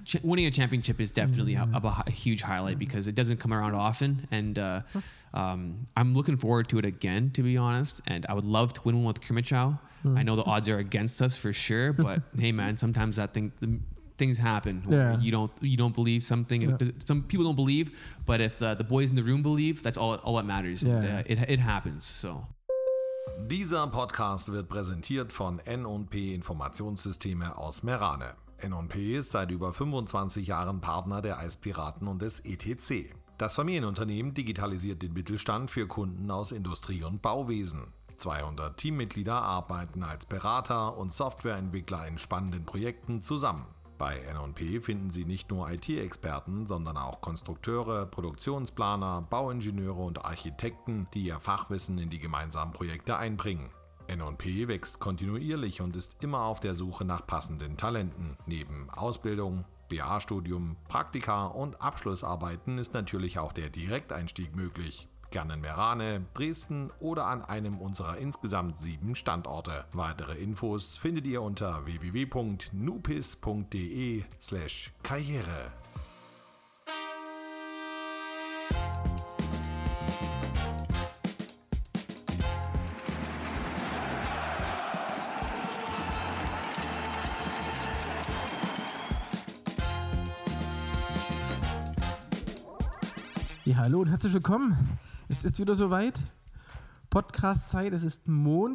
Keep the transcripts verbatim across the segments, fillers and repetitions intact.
ch- winning a championship is definitely mm-hmm. a, a, a huge highlight because it doesn't come around often. And uh, um, I'm looking forward to it again, to be honest. And I would love to win one with Crimmitschau. Mm. I know the odds are against us for sure, but hey, man, sometimes that thing, the, things happen where yeah. you don't you don't believe something. Yeah. Some people don't believe, but if the, the boys in the room believe, that's all all that matters. Yeah. And, uh, it it happens. So. Dieser Podcast wird präsentiert von N und P Informationssysteme aus Merane. N und P ist seit über fünfundzwanzig Jahren Partner der Eispiraten und des E T C. Das Familienunternehmen digitalisiert den Mittelstand für Kunden aus Industrie und Bauwesen. zweihundert Teammitglieder arbeiten als Berater und Softwareentwickler in spannenden Projekten zusammen. Bei N und P finden Sie nicht nur I T-Experten, sondern auch Konstrukteure, Produktionsplaner, Bauingenieure und Architekten, die ihr Fachwissen in die gemeinsamen Projekte einbringen. N und P wächst kontinuierlich und ist immer auf der Suche nach passenden Talenten. Neben Ausbildung, B A-Studium, Praktika und Abschlussarbeiten ist natürlich auch der Direkteinstieg möglich. Gerne in Merane, Dresden oder an einem unserer insgesamt sieben Standorte. Weitere Infos findet ihr unter w w w punkt nupis punkt de slash karriere. Ja, hallo und herzlich willkommen. Es ist wieder soweit. Podcast-Zeit, es ist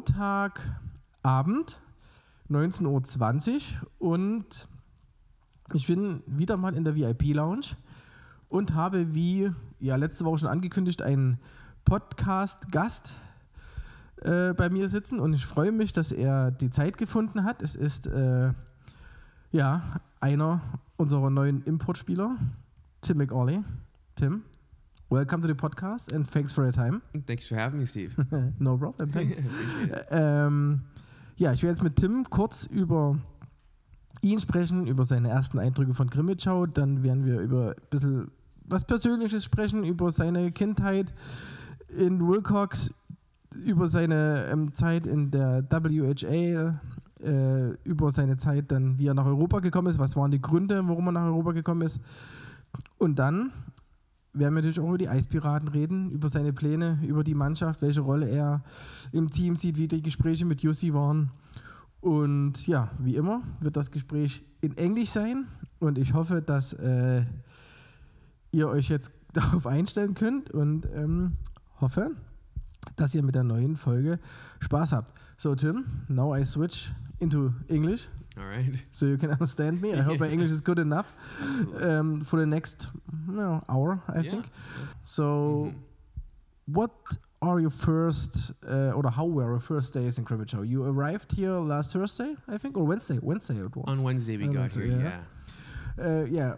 Montagabend, neunzehn Uhr zwanzig und ich bin wieder mal in der V I P-Lounge und habe, wie ja letzte Woche schon angekündigt, einen Podcast-Gast äh, bei mir sitzen und ich freue mich, dass er die Zeit gefunden hat. Es ist äh, ja einer unserer neuen Importspieler, Tim McAuley. Tim, welcome to the podcast and thanks for your time. Thanks for having me, Steve. No problem, thanks. ähm, ja, ich werde jetzt mit Tim kurz über ihn sprechen, über seine ersten Eindrücke von Crimmitschau. Dann werden wir über ein bisschen was Persönliches sprechen, über seine Kindheit in Wilcox, über seine ähm, Zeit in der W H A, äh, über seine Zeit dann, wie er nach Europa gekommen ist, was waren die Gründe, warum er nach Europa gekommen ist. Und dann werden wir natürlich auch über die Eispiraten reden, über seine Pläne, über die Mannschaft, welche Rolle er im Team sieht, wie die Gespräche mit Jussi waren. Und ja, wie immer wird das Gespräch in Englisch sein und ich hoffe, dass äh, ihr euch jetzt darauf einstellen könnt und ähm, hoffe, dass ihr mit der neuen Folge Spaß habt. So Tim, now I switch into English. All right. So you can understand me. I hope my English is good enough um, for the next you know, hour, I yeah, think. So, mm-hmm. what are your first, uh, or how were your first days in Crimmitschau? You arrived here last Thursday, I think, or Wednesday? Wednesday it was. On Wednesday we On got Wednesday, here, yeah. yeah. Uh, yeah.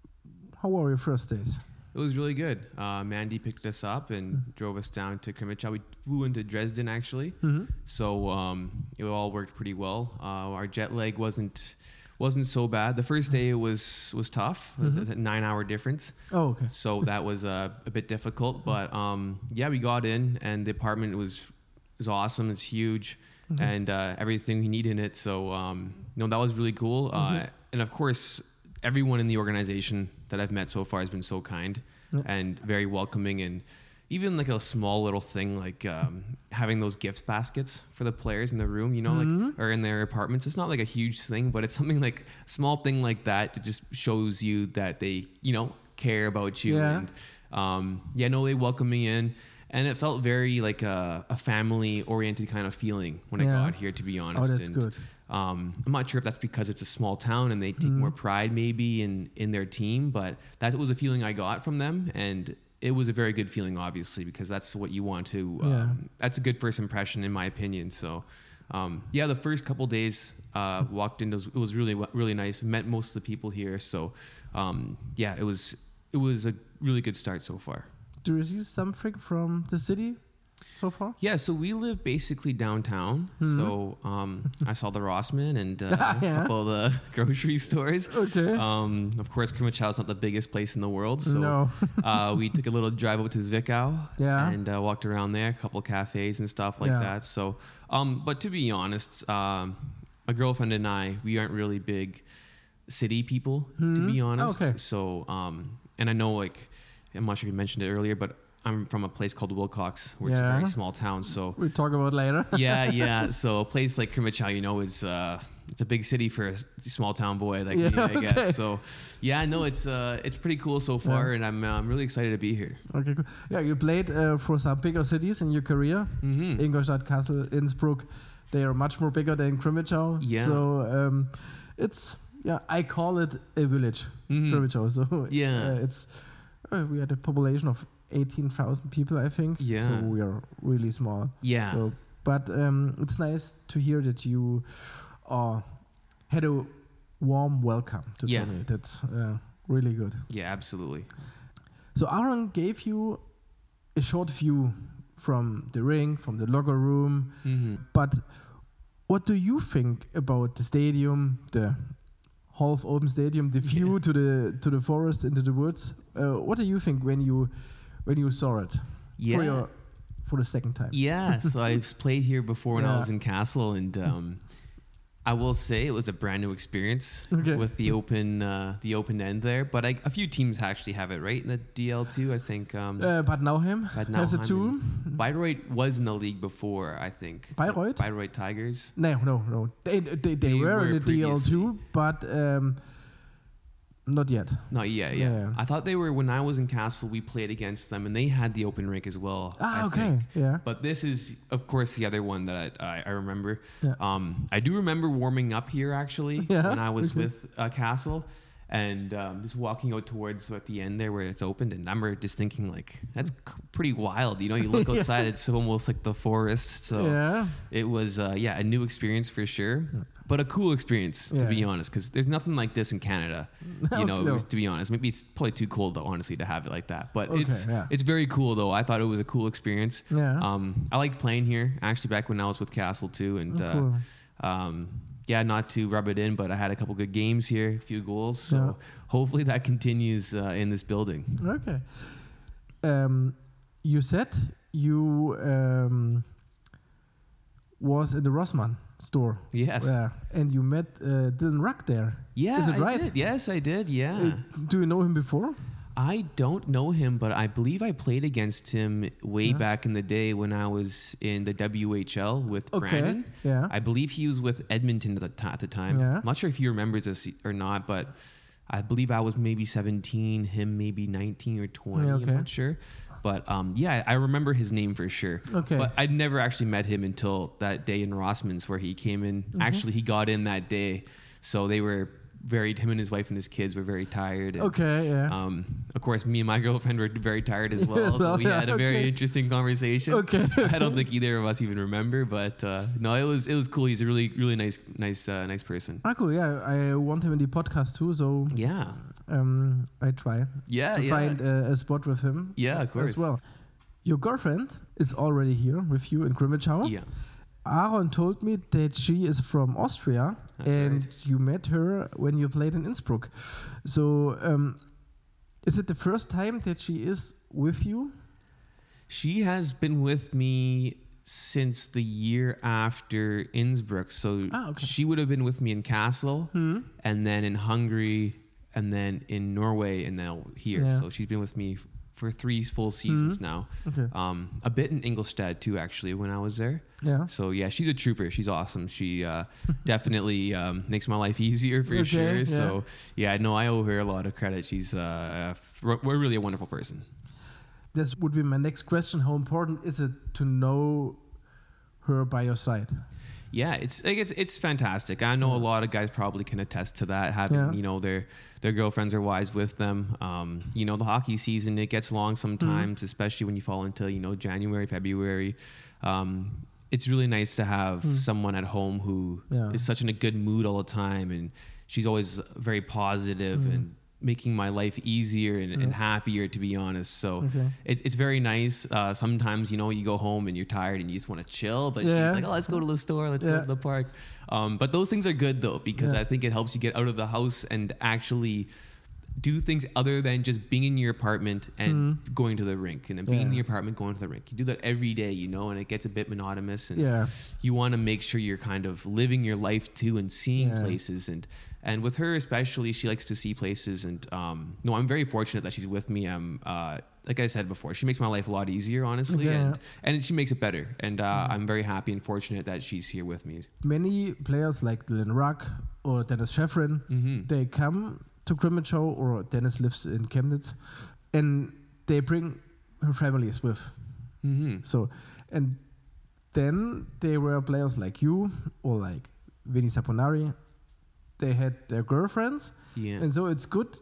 How were your first days? It was really good. Uh, Mandy picked us up and mm-hmm. drove us down to Crimmitschau. We flew into Dresden, actually. Mm-hmm. So um, it all worked pretty well. Uh, our jet lag wasn't wasn't so bad. The first day it was was tough. Mm-hmm. It was a nine-hour difference. Oh, okay. So that was uh, a bit difficult. But um, yeah, we got in, and the apartment was was awesome. It's huge, mm-hmm. and uh, everything we need in it. So um, no, that was really cool. Mm-hmm. Uh, and of course, everyone in the organization that I've met so far has been so kind yeah. and very welcoming, and even like a small little thing like um, having those gift baskets for the players in the room, you know, mm-hmm. like or in their apartments. It's not like a huge thing, but it's something like a small thing like that that just shows you that they, you know, care about you. Yeah. And um, yeah, no, they welcome me in. And it felt very like a, a family-oriented kind of feeling when yeah. I got here, to be honest. Oh, that's and, good. Um, I'm not sure if that's because it's a small town and they take mm. more pride maybe in, in their team, but that was a feeling I got from them. And it was a very good feeling, obviously, because that's what you want to, um, yeah. that's a good first impression, in my opinion. So, um, yeah, the first couple days uh, walked in, it was, it was really, really nice. Met most of the people here. So, um, yeah, it was, it was a really good start so far. Do you see something from the city so far? Yeah, so we live basically downtown. Mm-hmm. So um, I saw the Rossmann and uh, yeah. a couple of the grocery stores. Okay. Um, of course, Crimmitschau is not the biggest place in the world. So no. uh, we took a little drive over to Zwickau yeah. and uh, walked around there, a couple of cafes and stuff like yeah. that. So, um, but to be honest, um, my girlfriend and I, we aren't really big city people, Mm-hmm. to be honest. Okay. So, um, and I know, like, I'm not sure if you mentioned it earlier, but I'm from a place called Wilcox, where it's a Yeah. very small town. So, We'll talk about later. yeah, yeah. So a place like Krimichau, you know, is uh, it's a big city for a s- small town boy like Yeah, me, I okay. guess. So, yeah, no, it's uh, it's pretty cool so far, Yeah. and I'm uh, I'm really excited to be here. Okay, cool. Yeah, you played uh, for some bigger cities in your career. Mm-hmm. Ingolstadt, Kassel, Innsbruck. They are much more bigger than Krimichau. Yeah. So um, it's yeah, I call it a village, Mhm. Krimichau. So Yeah. uh, it's uh, we had a population of eighteen thousand people, I think. Yeah. So we are really small. Yeah. So, but um, it's nice to hear that you uh, had a warm welcome to Yeah. Tommy. That's uh, really good. Yeah, absolutely. So Aaron gave you a short view from the ring, from the locker room. Mm-hmm. But what do you think about the stadium, the half open stadium, the view Yeah. to the to the forest, into the woods? Uh, what do you think when you when you saw it Yeah. for your for the second time? Yeah, so I've played here before when Yeah. I was in Castle, and um, I will say it was a brand new experience Okay. with the open uh, the open end there. But I, a few teams actually have it right in the D L two. I think um, Uh, Bad Nauheim Bad has it Nauheim too. Bayreuth was in the league before. I think Bayreuth? Bayreuth Tigers. No, no, no. They they, they, They were, were in the D L two, previously. but um, not yet. No, yeah, yeah, Yeah. I thought they were when I was in Castle. We played against them, and they had the open rink as well. Ah, I okay, think. yeah. But this is, of course, the other one that I, I, I remember. Yeah. Um, I do remember warming up here actually Yeah, when I was okay. with uh, Castle, and um, just walking out towards at the end there where it's opened, and I remember just thinking like, that's c- pretty wild. You know, you look Yeah. outside, it's almost like the forest. So Yeah. it was, uh, yeah, a new experience for sure. But a cool experience, Yeah. to be honest, because there's nothing like this in Canada. You know, No. to be honest, maybe it's probably too cold, though, honestly, to have it like that. But Okay, it's yeah. it's very cool, though. I thought it was a cool experience. Yeah. Um, I liked playing here, actually, back when I was with Castle, too. And, Oh, cool. uh, um, yeah, not to rub it in, but I had a couple good games here, a few goals. So Yeah. hopefully that continues uh, in this building. Okay. Um, you said you um, was in the Rossmann store. Yes. Yeah. And you met uh, Dylan Ruck there. Yeah, Is it I right? did. Yes, I did. Yeah. Uh, do you know him before? I don't know him, but I believe I played against him way Yeah. back in the day when I was in the W H L with Okay. Brandon. Yeah. I believe he was with Edmonton at the, t- at the time. Yeah. I'm not sure if he remembers this or not, but I believe I was maybe seventeen, him maybe nineteen or twenty. Yeah, okay. I'm not sure. But um, yeah, I remember his name for sure. Okay. But I'd never actually met him until that day in Rossman's where he came in. Mm-hmm. Actually, he got in that day. So they were very, him and his wife and his kids were very tired. And, Okay. Yeah. um, of course, me and my girlfriend were very tired as well, so well, we yeah, had a very okay. interesting conversation. Okay. I don't think either of us even remember, but uh, no, it was it was cool. He's a really really nice nice uh, nice person. Ah, cool. Yeah. I want him in the podcast too, so Yeah, um, I try yeah, to yeah, find uh, a spot with him. yeah. Of course. As well. Your girlfriend is already here with you in Krimichau. Yeah, Aaron told me that she is from Austria, That's and right. you met her when you played in Innsbruck. So, um, is it the first time that she is with you? she has been with me since the year after Innsbruck. So Ah, okay. she would have been with me in Castle, Hmm. and then in Hungary, and then in Norway, and now here. Yeah. So she's been with me f- for three full seasons Mhm. now. Okay. Um, a bit in Ingolstadt too, actually, when I was there. Yeah. So yeah, she's a trooper. She's awesome. She uh, definitely um, makes my life easier for Okay, sure. yeah. So yeah, no, I owe her a lot of credit. She's uh, f- we're really a wonderful person. This would be my next question. How important is it to know her by your side? Yeah, it's like it's it's fantastic. I know a lot of guys probably can attest to that. Having Yeah. you know their their girlfriends or wives with them. Um, you know the hockey season, it gets long sometimes, Mm-hmm. especially when you fall into you know January, February. Um, it's really nice to have someone at home who is Yeah. such in a good mood all the time, and she's always very positive and making my life easier and, and happier, to be honest. So Okay. it's it's very nice. Uh, sometimes you know you go home and you're tired and you just want to chill, but Yeah. she's like, "Oh, let's go to the store, let's Yeah. go to the park." Um, but those things are good though because Yeah. I think it helps you get out of the house and actually do things other than just being in your apartment and mm. going to the rink, and then being yeah. in the apartment, going to the rink. You do that every day, you know, and it gets a bit monotonous, and yeah. you want to make sure you're kind of living your life too and seeing yeah. places. And, and with her especially, she likes to see places. And, um, no, I'm very fortunate that she's with me. I'm, uh, like I said before, she makes my life a lot easier, honestly, yeah. and, and she makes it better. And, uh, mm. I'm very happy and fortunate that she's here with me. Many players like Dylan Ruck or Dennis Sheffrin, mm-hmm. they come to Grimmitschau, or Dennis lives in Chemnitz, and they bring her families with. Mm-hmm. So, and then there were players like you or like Vinny Saponari. They had their girlfriends, yeah. and so it's good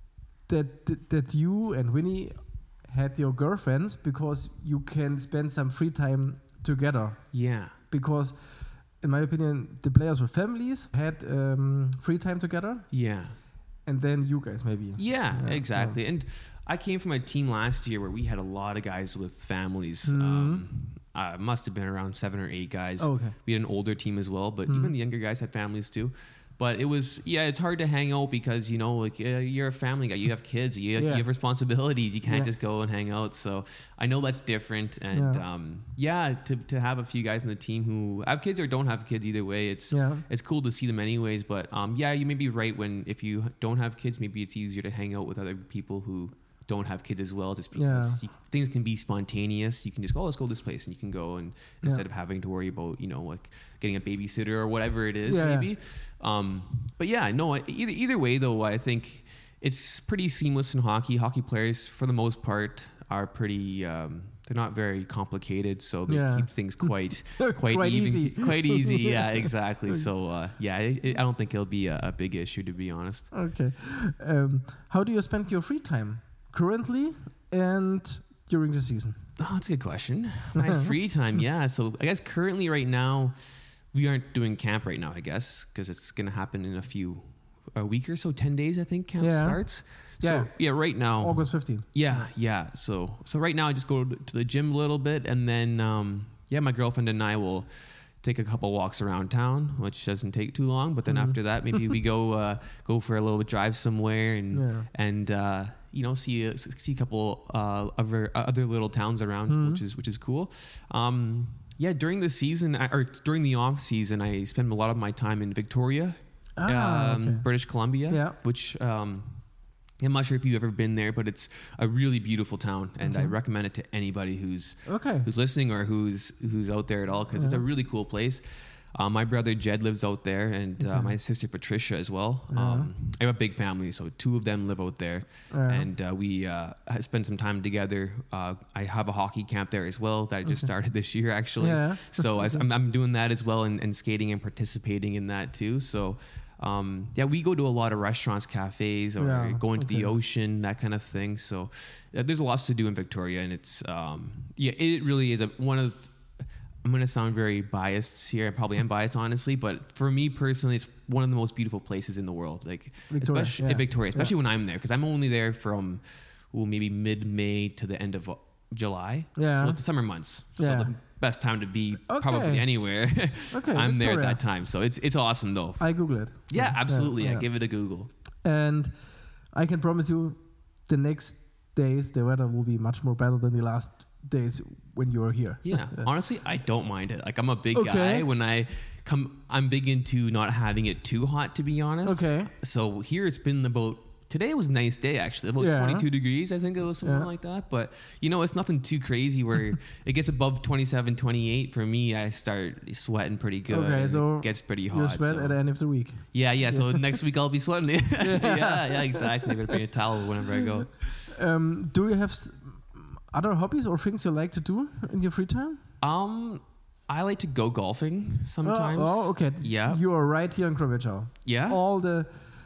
that, that that you and Winnie had your girlfriends, because you can spend some free time together. Yeah. Because, in my opinion, the players with families had um, free time together. Yeah. And then you guys maybe. Yeah, yeah, exactly. And I came from a team last year where we had a lot of guys with families. Mm-hmm. Um, uh, must have been around seven or eight guys. Oh, okay. We had an older team as well, but mm-hmm. even the younger guys had families too. But it was, yeah, it's hard to hang out because, you know, like uh, you're a family guy, you have kids, you, yeah. you have responsibilities, you can't yeah. just go and hang out. So I know that's different. And yeah, um, yeah to, to have a few guys on the team who have kids or don't have kids, either way, it's yeah. it's cool to see them anyways. But um, yeah, you may be right when if you don't have kids, maybe it's easier to hang out with other people who don't have kids as well, just because yeah. you, things can be spontaneous. You can just go, oh, let's go to this place, and you can go, and yeah. instead of having to worry about, you know, like getting a babysitter or whatever it is, yeah. maybe. Um, but yeah, no, either either way though, I think it's pretty seamless in hockey. Hockey players, for the most part, are pretty. Um, they're not very complicated, so they yeah. keep things quite quite, quite even, easy. quite easy. Yeah, exactly. So uh, yeah, it, it, I don't think it'll be a, a big issue, to be honest. Okay. Um, how do you spend your free time currently and during the season? Oh, that's a good question. My free time, yeah. So I guess currently right now, we aren't doing camp right now, I guess, because it's going to happen in a few, a week or so, ten days, I think camp yeah. starts. Yeah. So yeah, right now. August fifteenth. Yeah, yeah. So, so right now I just go to the gym a little bit, and then, um, yeah, my girlfriend and I will take a couple walks around town, which doesn't take too long. But then mm. after that, maybe we go uh, go for a little drive somewhere, and yeah. and uh, you know see a, see a couple uh, other other little towns around, mm. which is which is cool. Um, yeah, during the season or during the off season, I spend a lot of my time in Victoria, ah, um, okay. British Columbia, yeah. which. Um, I'm not sure if you've ever been there, but it's a really beautiful town, and mm-hmm. I recommend it to anybody who's okay. who's listening or who's who's out there at all, because yeah. it's a really cool place. Uh, my brother Jed lives out there, and uh, okay. my sister Patricia as well. Yeah. Um, I have a big family, so two of them live out there, yeah. and uh, we uh, spend some time together. Uh, I have a hockey camp there as well that I just okay. started this year, actually. Yeah. So I, I'm, I'm doing that as well, and, and skating and participating in that too. So. Um, yeah, we go to a lot of restaurants, cafes, or yeah, going to okay. the ocean, that kind of thing. So uh, there's lots to do in Victoria, and it's um, yeah, it really is a, one of. I'm going to sound very biased here. I probably am biased, honestly, but for me personally, it's one of the most beautiful places in the world. Like Victoria, especially yeah. Victoria, especially yeah. when I'm there, because I'm only there from well, maybe mid-May to the end of July. Yeah. So the summer months. Yeah. So the best time to be okay. probably anywhere. Okay, I'm Victoria. there at that time. So it's it's awesome though. I Google it. Yeah, absolutely. Yeah, Yeah, yeah. give it a Google. And I can promise you the next days the weather will be much more better than the last days when you were here. Yeah. Honestly, I don't mind it. Like I'm a big Okay. guy when I come I'm big into not having it too hot, to be honest. Okay. So here it's been about today was a nice day, actually, about Yeah. twenty-two degrees, I think it was something Yeah. like that. But, you know, it's nothing too crazy where it gets above twenty-seven, twenty-eight. For me, I start sweating pretty good. Okay, and so it gets pretty hot. You sweat so. at the end of the week. Yeah, yeah. So next week I'll be sweating. yeah, yeah, exactly. Better bring a towel whenever I go. Um, do you have s- other hobbies or things you like to do in your free time? Um, I like to go golfing sometimes. Oh, oh, okay. Yeah. You are right here in Grimmitschau. Yeah. All the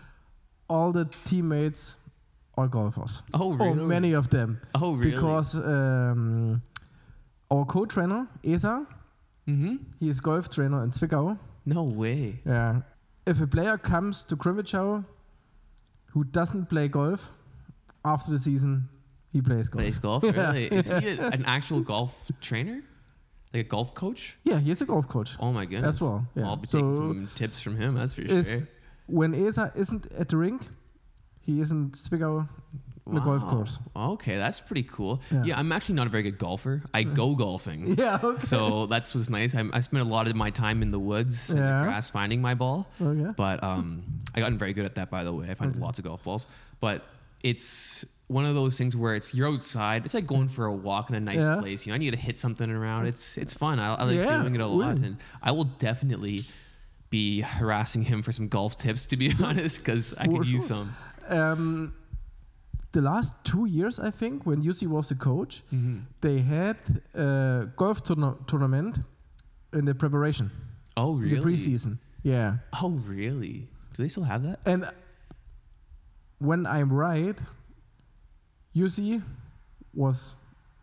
all the teammates are golfers. Oh, really? Or many of them. Oh, really? Because um, our co-trainer, Esa, mm-hmm. he is golf trainer in Zwickau. No way. Yeah. If a player comes to Grimmitschau who doesn't play golf, after the season, he plays golf. Plays golf, really? Is he a, an actual golf trainer? Like a golf coach? Yeah, he's a golf coach. Oh my goodness. As well. Yeah. I'll be So taking some tips from him, that's for is sure. when Esa isn't at the rink, he is in Zwickau, the Wow. golf course. Okay, that's pretty cool. Yeah. Yeah, I'm actually not a very good golfer. I go golfing. Yeah, okay. So that's what's nice. I, I spent a lot of my time in the woods and Yeah. the grass finding my ball. Okay. But um, I gotten very good at that, by the way. I find lots of golf balls. But it's one of those things where it's you're outside. It's like going for a walk in a nice Yeah. place. You know, I need to hit something around. It's it's fun. I, I like Yeah, doing it a lot, really. and I will definitely be harassing him for some golf tips, to be honest, because I For could use sure. some. Um, the last two years, I think, when Jussi was the coach, they had a golf tourna- tournament in the preparation, Oh, in really? the preseason. Yeah. Oh, really? Do they still have that? And when I'm right, Jussi was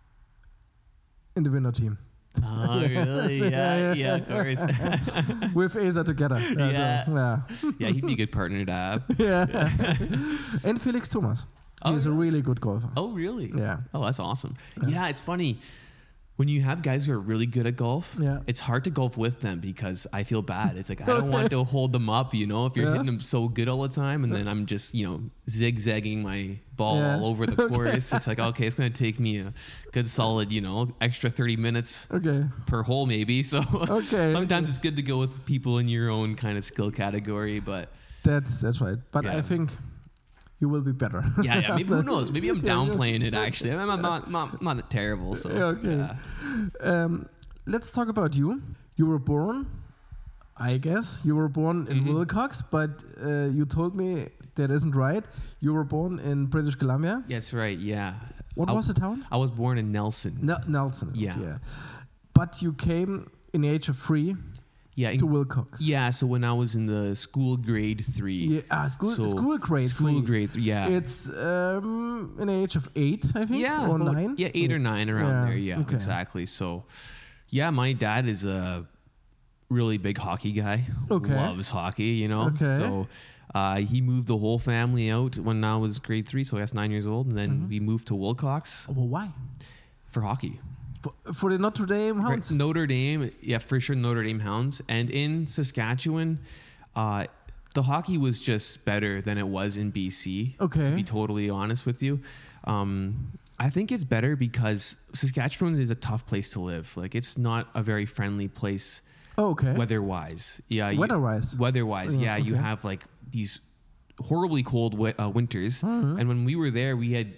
in the winner team Oh, really? Yeah, yeah, of course. with Asa together. Uh, so, Yeah. yeah. Yeah, he'd be a good partner to have. Yeah. And Felix Thomas. Oh, He's a really? really good golfer. Oh, really? Yeah. Oh, that's awesome. Yeah, it's funny. When you have guys who are really good at golf, Yeah. it's hard to golf with them because I feel bad. It's like, I don't want to hold them up, you know, if you're Yeah. hitting them so good all the time. And then I'm just, you know, zigzagging my ball Yeah. all over the course. It's like, okay, it's going to take me a good solid, you know, extra thirty minutes Okay. per hole maybe. So Okay. sometimes it's good to go with people in your own kind of skill category. But That's that's right. But Yeah. I think you will be better. yeah, yeah, maybe who knows? Maybe I'm Yeah, yeah. downplaying it actually. I'm I'm not, not, not terrible. So Yeah, okay. yeah. Um, let's talk about you. You were born, I guess, you were born in Mhm. Wilcox, but uh, you told me that isn't right. You were born in British Columbia. That's right. Yeah. What I, was the town? I was born in Nelson. N- Nelson. Yeah. yeah. But you came in the age of three Yeah. to In, Wilcox. yeah. So when I was in the school grade three. Yeah, ah, school, So, school grade School three. grade three. Yeah. It's um, in the age of eight, I think, yeah. or about- nine. Yeah, eight or nine around Yeah, there. Yeah. okay. Exactly. So, yeah, my dad is a really big hockey guy. Okay. Loves hockey. You know. Okay. So. Uh, he moved the whole family out when I was grade three, so I was nine years old, and then Mhm. we moved to Wilcox Well, why? for hockey. For, for the Notre Dame For Hounds. Notre Dame, yeah, for sure, Notre Dame Hounds. And in Saskatchewan, uh, the hockey was just better than it was in B C. Okay. To be totally honest with you, um, I think it's better because Saskatchewan is a tough place to live. Like, it's not a very friendly place Oh, okay. weather-wise. Yeah, you- Weather-wise. Weather-wise, Yeah, yeah, you okay. have like these horribly cold wi- uh, winters, Mhm. and when we were there, we had.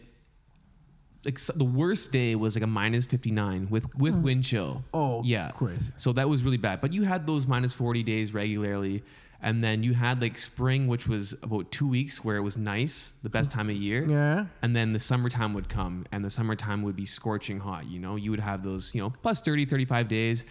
Like so the worst day was like a minus fifty-nine with with wind chill. Oh, yeah, crazy. So that was really bad. But you had those minus forty days regularly, and then you had like spring, which was about two weeks where it was nice, the best time of year. Yeah. And then the summertime would come, and the summertime would be scorching hot. You know, you would have those, you know, plus thirty, thirty-five days,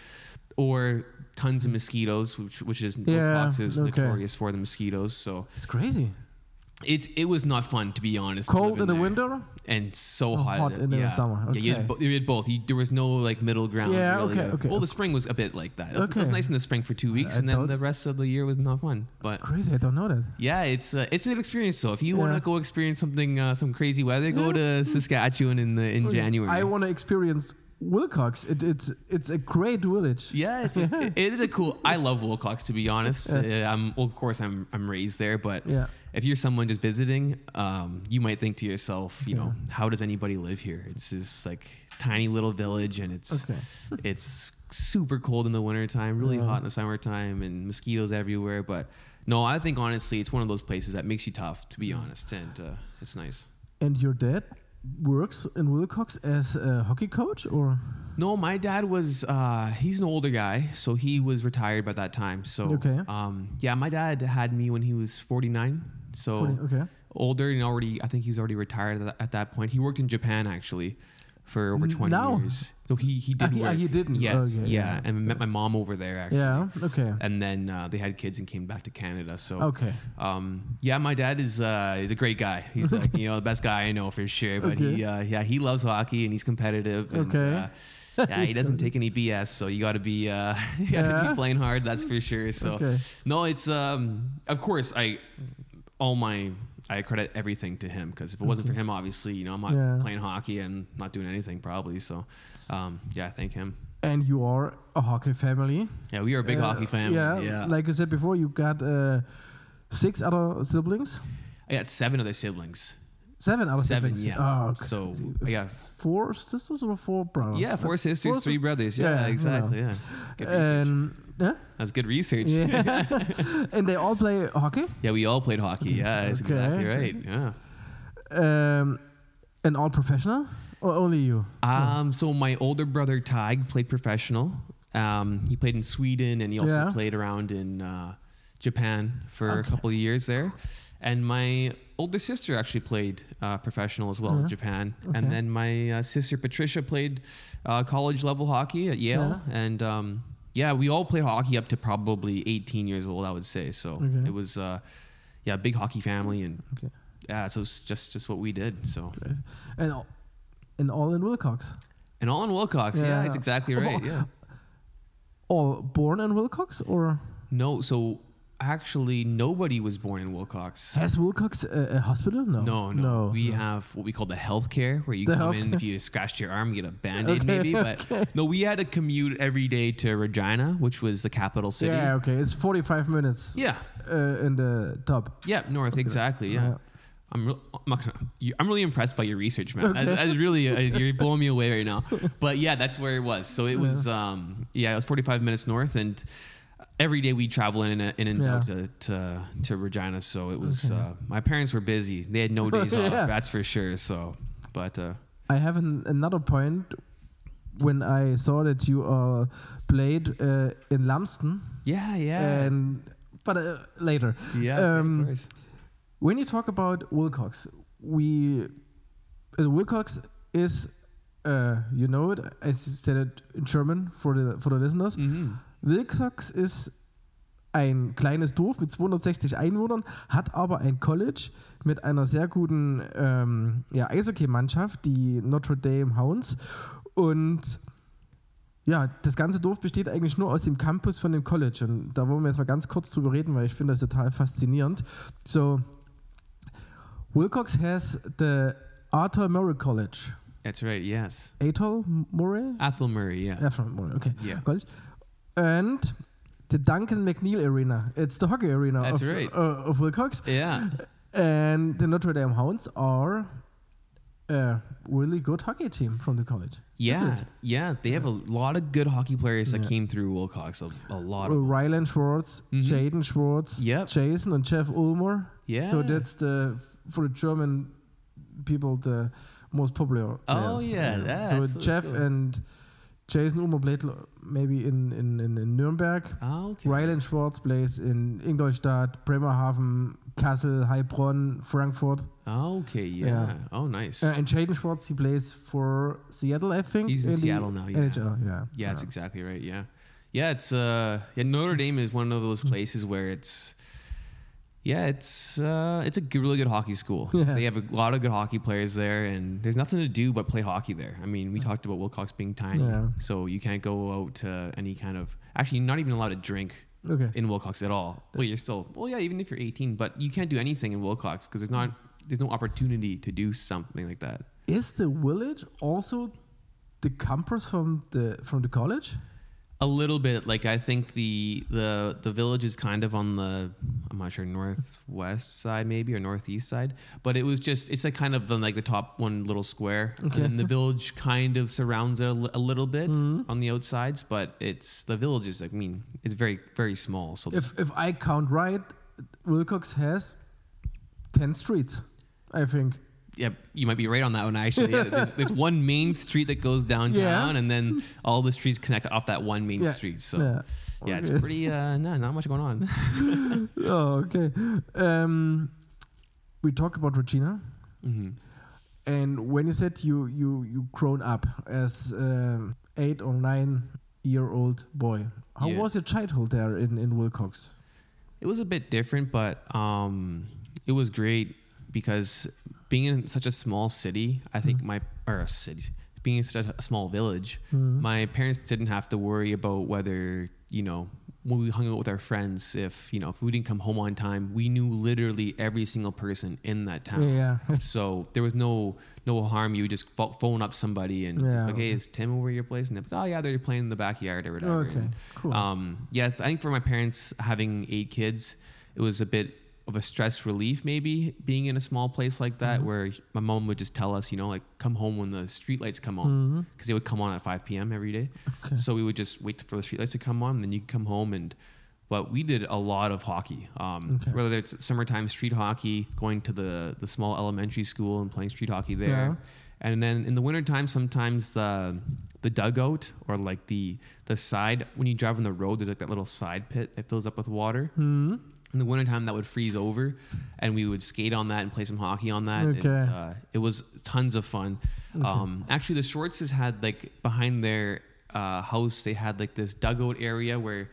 or tons of mosquitoes, which which is Yeah, Wilcox is okay. notorious for the mosquitoes. So It's crazy. it's it was not fun, to be honest. Cold living in the there. winter? And so Oh, hot, hot in the yeah. summer, Yeah, you had, okay. bo- you had both. You, there was no like middle ground. Yeah, really. okay, okay. Well, the spring was a bit like that. It was, it was Okay. nice in the spring for two weeks, I and then don't- the rest of the year was not fun. But Crazy. I don't know that. yeah, it's uh, it's an experience. So if you want Yeah. to go experience something, uh, some crazy weather, go to Saskatchewan in the in Okay. January. I want to experience Wilcox. It, it's it's a great village. Yeah, it's a, it, it is a cool. I love Wilcox, to be honest. Yeah. Uh, I'm well, of course I'm I'm raised there, but Yeah. if you're someone just visiting, um, you might think to yourself, you Yeah. know, how does anybody live here? It's this like tiny little village, and it's Okay. it's super cold in the wintertime, really Yeah. hot in the summertime, and mosquitoes everywhere. But no, I think honestly, it's one of those places that makes you tough, to be honest, and uh, it's nice. And your dad works in Wilcox as a hockey coach, or No, my dad was, uh, he's an older guy, so he was retired by that time. So, Okay. um, yeah, my dad had me when he was forty-nine. So, forty, okay. older and already, I think he was already retired at, at that point. He worked in Japan, actually, for over N- twenty now? years. No, he, he did Ah, he- ah, work. he didn't. Yes, Okay, yeah. yeah. And met my mom over there, actually. Yeah. Okay. And then uh, they had kids and came back to Canada. So, Okay. um, yeah, my dad is uh, is a great guy. He's like, you know, the best guy I know for sure. But he, Okay. uh, yeah, he loves hockey and he's competitive. And, Okay. Uh, yeah, he doesn't take any B S. So you got to be, uh, you got to Yeah. be playing hard. That's for sure. So, Okay. no, it's um, of course I, all my. I credit everything to him because if it wasn't for him, obviously, you know, I'm not Yeah. playing hockey and not doing anything probably. So, um, yeah, thank him. And you are a hockey family. Yeah, we are a big Uh, hockey family. Yeah, Yeah, like I said before, you got uh, six other siblings. I got seven other siblings. Seven other Seven, siblings? yeah. Oh, okay. So I got four sisters or four brothers? yeah, four sisters, four three sis- brothers. Yeah, Yeah, exactly. yeah. Yeah, good research. And, huh? That's good research. Yeah. And they all play hockey? Yeah, we all played hockey. Yeah, that's Okay. exactly right. Yeah. Um, and all professional? Or only you? Um, so my older brother Tig played professional. Um, he played in Sweden, and he also Yeah. played around in uh, Japan for a Okay. couple of years there. And my older sister actually played uh, professional as well in Yeah. Japan. Okay. And then my uh, sister Patricia played uh, college level hockey at Yale. Yeah. And um, yeah, we all played hockey up to probably eighteen years old, I would say. So Okay. it was uh, yeah, big hockey family, and Okay. yeah, so it's just just what we did. So And all, and all in Wilcox? and all in Wilcox. Yeah, Yeah. that's exactly right. Yeah. All born in Wilcox? Or No, so actually nobody was born in Wilcox. has Wilcox a, a hospital? No. No, no. we no. have what we call the healthcare, where you The come in healthcare. if you scratched your arm, get a band-aid Okay, maybe. But okay. no, we had to commute every day to Regina, which was the capital city. Yeah, okay. It's forty-five minutes Yeah, uh, in the top. yeah, north, exactly. Yeah. Yeah. I'm, re- I'm, not gonna, you, I'm really impressed by your research, man. That's, that's really uh, you're blowing me away right now. But yeah, that's where it was. So it was, um, yeah, it was forty-five minutes north, and every day we travel in and, in and Yeah. out to, to to Regina. So it was. Uh, my parents were busy; they had no days off. Yeah. That's for sure. So, but uh, I have an, another point when I saw that you uh, played uh, in Lumsden. yeah, yeah, And but uh, later. yeah. um, of course. When you talk about Wilcox, we uh, Wilcox is uh, you know it. I said it in German for the for the listeners. Mhm. Wilcox ist ein kleines Dorf mit zweihundertsechzig Einwohnern, hat aber ein College mit einer sehr guten ähm, ja, Eishockey-Mannschaft, die Notre Dame Hounds. Und ja, das ganze Dorf besteht eigentlich nur aus dem Campus von dem College. Und da wollen wir jetzt mal ganz kurz drüber reden, weil ich finde das total faszinierend. So, Wilcox has the Arthur Murray College. That's right. Yes, Athol Murray? Athol Murray. Yeah, Athol Murray, okay. Yeah. College. And the Duncan McNeil Arena. It's the hockey arena That's of, right. uh, of Wilcox. yeah. And the Notre Dame Hounds are a really good hockey team from the college. Yeah, yeah, they have a lot of good hockey players that Yeah. came through Wilcox. A, a lot Uh, of them. Rylan Schwartz, Mhm. Jaden Schwartz, Yep. Jason and Jeff Ulmer. Yeah. So that's the, for the German people, the most popular Oh, players. yeah, that's- So that's Jeff cool. and Jason Ulmer played lo- maybe in, in, in, in Nuremberg. Oh, okay. Rylan Schwartz plays in Ingolstadt, Bremerhaven, Kassel, Heilbronn, Frankfurt. Oh, okay, yeah. Yeah. Oh, nice. Uh, and Jaden Schwartz, he plays for Seattle, I think. He's in the Seattle now, yeah. N H L, yeah. yeah, that's exactly right. Yeah, yeah. It's uh, yeah. Notre Dame is one of those places where it's, yeah, it's uh, it's a good, really good hockey school. Yeah. They have a lot of good hockey players there, and there's nothing to do but play hockey there. I mean, we talked about Wilcox being tiny, Yeah. so you can't go out to any kind of. Actually, you're not even allowed to drink Okay. in Wilcox at all. Well, you're still, well, yeah, even if you're eighteen, but you can't do anything in Wilcox because there's not, there's no opportunity to do something like that. Is the village also the campus from the from the college? A little bit, like I think the the the village is kind of on the, I'm not sure, northwest side maybe or northeast side, but it was just, it's like kind of the, like the top one little square, Okay. and the village kind of surrounds it a, li- a little bit Mhm. on the outsides, but it's the village is, I mean, it's very very small. So If if I count right, Wilcox has ten streets, I think. yeah, you might be right on that one actually. Yeah, there's, there's one main street that goes downtown, Yeah. and then all the streets connect off that one main Yeah. street. So Yeah. yeah, it's Okay. pretty uh, no, not much going on. Oh, okay. Um, we talked about Regina, hmm and when you said you you you grown up as um, eight or nine year old boy, how Yeah. was your childhood there in in Wilcox? It was a bit different, but um, it was great because being in such a small city, I think my or a city, being in such a, a small village, Mhm. my parents didn't have to worry about whether, you know, when we hung out with our friends, if you know if we didn't come home on time, we knew literally every single person in that town. Yeah. So there was no no harm. You would just pho- phone up somebody and Yeah. okay, is Tim over your place? And they're like, oh yeah, they're playing in the backyard or whatever. Okay. And, Cool. um, yeah, I think for my parents having eight kids, it was a bit of a stress relief, maybe being in a small place like that, mm-hmm. where my mom would just tell us, you know, like come home when the streetlights come on, because mm-hmm. they would come on at five p.m. every day. Okay. So we would just wait for the streetlights to come on, and then you could come home. And but we did a lot of hockey, um, okay. whether it's summertime street hockey, going to the the small elementary school and playing street hockey there. Yeah. And then in the wintertime, sometimes the the dugout or like the the side, when you drive on the road, there's like that little side pit that fills up with water. Mm-hmm. In the wintertime, that would freeze over, and we would skate on that and play some hockey on that. Okay. And, uh, it was tons of fun. Okay. Um, actually, the Schwartzes had like behind their uh, house, they had like this dugout area where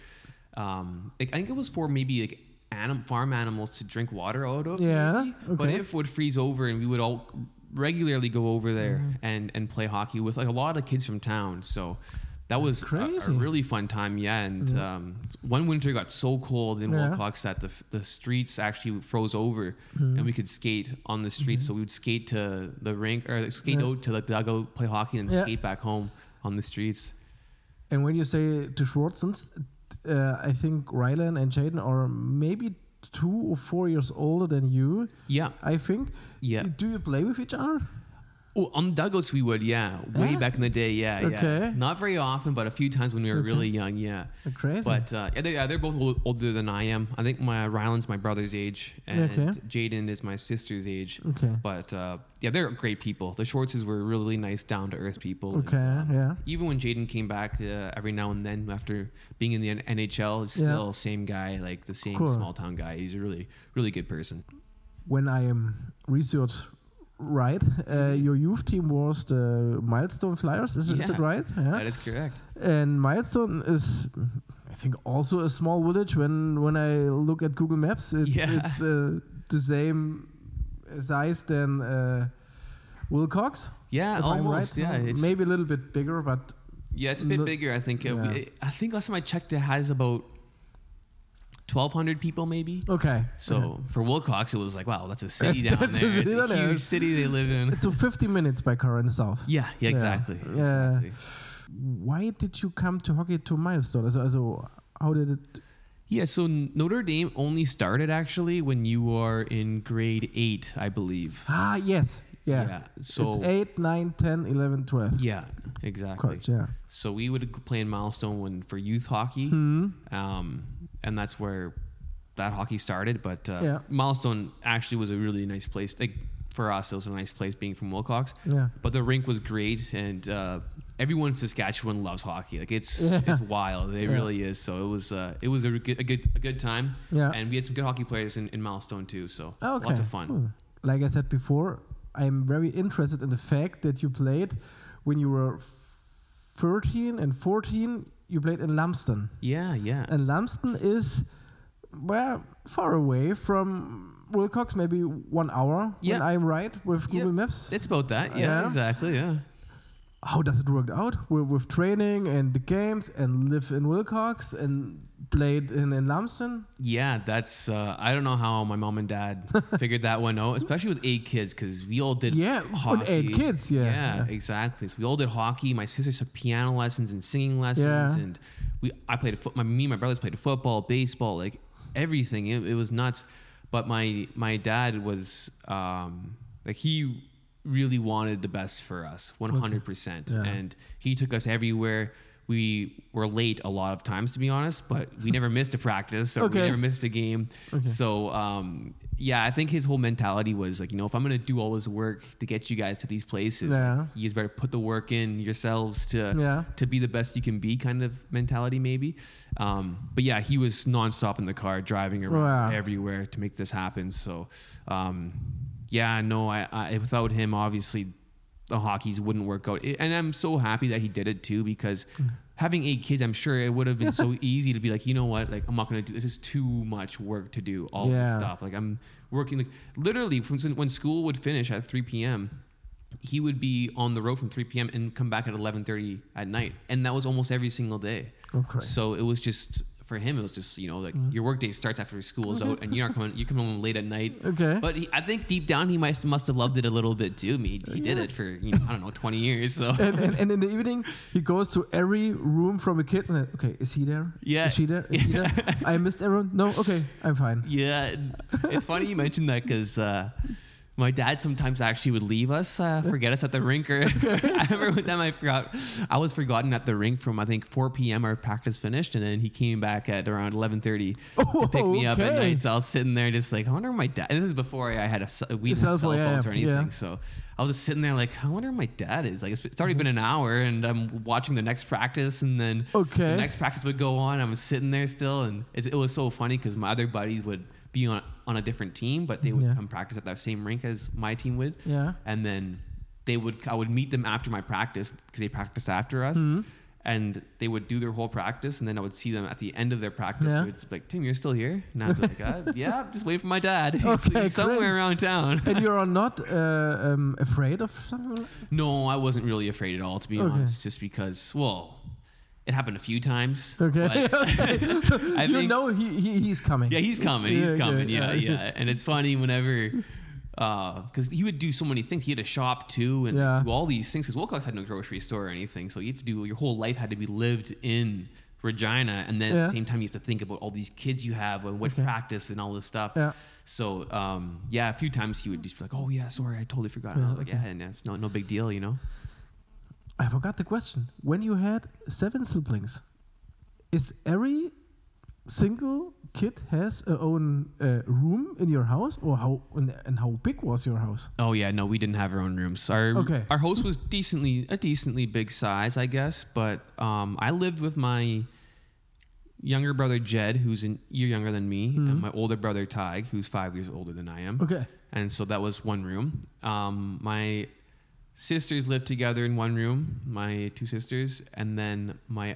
um, like, I think it was for maybe like anim- farm animals to drink water out of. Yeah. Maybe, okay. But if it would freeze over, and we would all regularly go over there mm. and and play hockey with like a lot of kids from town. So that was a, a really fun time, yeah. And yeah. Um, one winter got so cold in yeah. Wilcox that the the streets actually froze over, mm. and we could skate on the streets. Mm-hmm. So we would skate to the rink or skate yeah. out to the dugout, play hockey, and yeah. skate back home on the streets. And when you say to Schwartzens, uh, I think Rylan and Jaden are maybe two or four years older than you. Yeah, I think. Yeah. Do you play with each other? Oh, on dugouts we would, yeah. Way ah. back in the day, yeah, okay. yeah. Not very often, but a few times when we were okay. really young, yeah. Crazy. But uh, yeah, they, yeah, they're both old, older than I am. I think my Ryland's my brother's age, and okay. Jaden is my sister's age. Okay. But uh, yeah, they're great people. The Schwartzes were really nice, down to earth people. Okay. And, uh, yeah. Even when Jaden came back uh, every now and then after being in the N H L, it's still yeah. same guy, like the same cool. small town guy. He's a really, really good person. When I am research. Right, uh, your youth team was the Milestone Flyers. Is, yeah, is it right? Yeah, that is correct. And Milestone is, I think, also a small village. When when I look at Google Maps, it's, yeah. it's uh, the same size than uh, Wilcox. Yeah, almost. Right. Yeah, it's maybe a little bit bigger, but yeah, it's a bit bigger. I think. Yeah. It, I think last time I checked, it has about twelve hundred people maybe. Okay. So okay. for Wilcox, it was like, wow, that's a city down there. City it's a huge there. city they live in. It's so fifty minutes by car in the south. Yeah, yeah, exactly. Yeah. exactly. Why did you come to hockey to Milestone? So, so how did it... Yeah, so Notre Dame only started actually when you were in grade eight, I believe. Ah, yes. Yeah. yeah. So it's eight, nine, ten, eleven, twelve. Yeah, exactly. Correct, yeah. So we would play in Milestone when, for youth hockey. Mm-hmm. Um, and that's where that hockey started. But uh, yeah. Milestone actually was a really nice place. Like for us, it was a nice place being from Wilcox. Yeah. But the rink was great, and uh, everyone in Saskatchewan loves hockey. Like it's yeah. it's wild. It yeah. really is. So it was uh, it was a good a good a good time. Yeah. And we had some good hockey players in, in Milestone too. So okay. lots of fun. Hmm. Like I said before, I'm very interested in the fact that you played when you were thirteen and fourteen. You played in Lumsden. Yeah, yeah. And Lumsden is, well, far away from Wilcox, maybe one hour, yep. when I'm right, with Google yep. Maps. It's about that, yeah, yeah, exactly, yeah. How does it work out with, with training and the games and live in Wilcox and played in, in Lumsden? Yeah, that's, uh, I don't know how my mom and dad figured that one out, especially with eight kids, because we all did yeah, hockey. Yeah, eight kids, yeah. yeah. Yeah, exactly. So we all did hockey. My sisters took piano lessons and singing lessons, yeah. and we I played, a foot, my, me and my brothers played football, baseball, like everything. It, it was nuts. But my, my dad was, um, like he really wanted the best for us, one hundred percent. Okay. Yeah. And he took us everywhere. We were late a lot of times, to be honest, but we never missed a practice or okay. we never missed a game. Okay. So, um, yeah, I think his whole mentality was like, you know, if I'm going to do all this work to get you guys to these places, yeah. like, you guys better put the work in yourselves to yeah. to be the best you can be kind of mentality maybe. Um, but yeah, he was nonstop in the car driving around wow. everywhere to make this happen. So, um, yeah, no, I, I without him, obviously, the hockeys wouldn't work out. And I'm so happy that he did it too, because having eight kids, I'm sure it would have been so easy to be like, you know what, like I'm not going to do this. Is too much work to do all yeah. this stuff. Like I'm working like literally from when school would finish at three p.m. he would be on the road from three p.m. and come back at eleven thirty at night. And that was almost every single day. Okay. So it was just for him, it was just, you know, like mm. your workday starts after school's out and you're not coming, you come home late at night. Okay. But he, I think deep down he must must have loved it a little bit too. I mean, he, he yeah. did it for, you know, I don't know, twenty years. So. And, and, and in the evening, he goes to every room from a kid and then, okay, is he there? Yeah. Is she there? Is yeah. he there? I missed everyone? No? Okay, I'm fine. Yeah. It's funny you mentioned that because uh, my dad sometimes actually would leave us, uh, forget us at the rink. Or I remember one time I forgot, I was forgotten at the rink from I think four p.m. our practice finished, and then he came back at around eleven thirty oh, to pick me okay. up at night. So I was sitting there just like, I wonder where my dad. And this is before I had a we didn't have cell phones yeah, or anything. Yeah. So I was just sitting there like, I wonder where my dad is. Like it's, it's already mm-hmm. been an hour, and I'm watching the next practice, and then okay. the next practice would go on. I'm sitting there still, and it, it was so funny because my other buddies would be on on a different team, but they would yeah. come practice at that same rink as my team would. Yeah. And then they would, I would meet them after my practice because they practiced after us, mm-hmm. and they would do their whole practice, and then I would see them at the end of their practice. Yeah. It's like, Tim, you're still here? And I'd be like, uh, yeah, just wait for my dad. He's, okay, he's somewhere great. around town. And you're not uh, um, afraid of something? No, I wasn't really afraid at all, to be okay. honest, just because, well, it happened a few times. Okay. okay. I you think, know he, he he's coming. Yeah, he's coming. He's yeah, coming. okay. Yeah, yeah. And it's funny whenever, because uh, he would do so many things. He had a shop too, and yeah. do all these things. Because Wilcox had no grocery store or anything, so you have to do your whole life had to be lived in Regina, and then yeah. at the same time you have to think about all these kids you have and what okay. practice and all this stuff. Yeah. So um, yeah, a few times he would just be like, "Oh yeah, sorry, I totally forgot." Yeah, and I was like, okay. "Yeah, and it's no no big deal, you know." I forgot the question. When you had seven siblings, is every single kid has a own uh, room in your house, or how and, and how big was your house? Oh yeah, no, we didn't have our own rooms. Our okay. our house was decently a decently big size, I guess. But um, I lived with my younger brother Jed, who's a year younger than me, mm-hmm. and my older brother Tig, who's five years older than I am. Okay. And so that was one room. Um, my sisters lived together in one room. My two sisters, and then my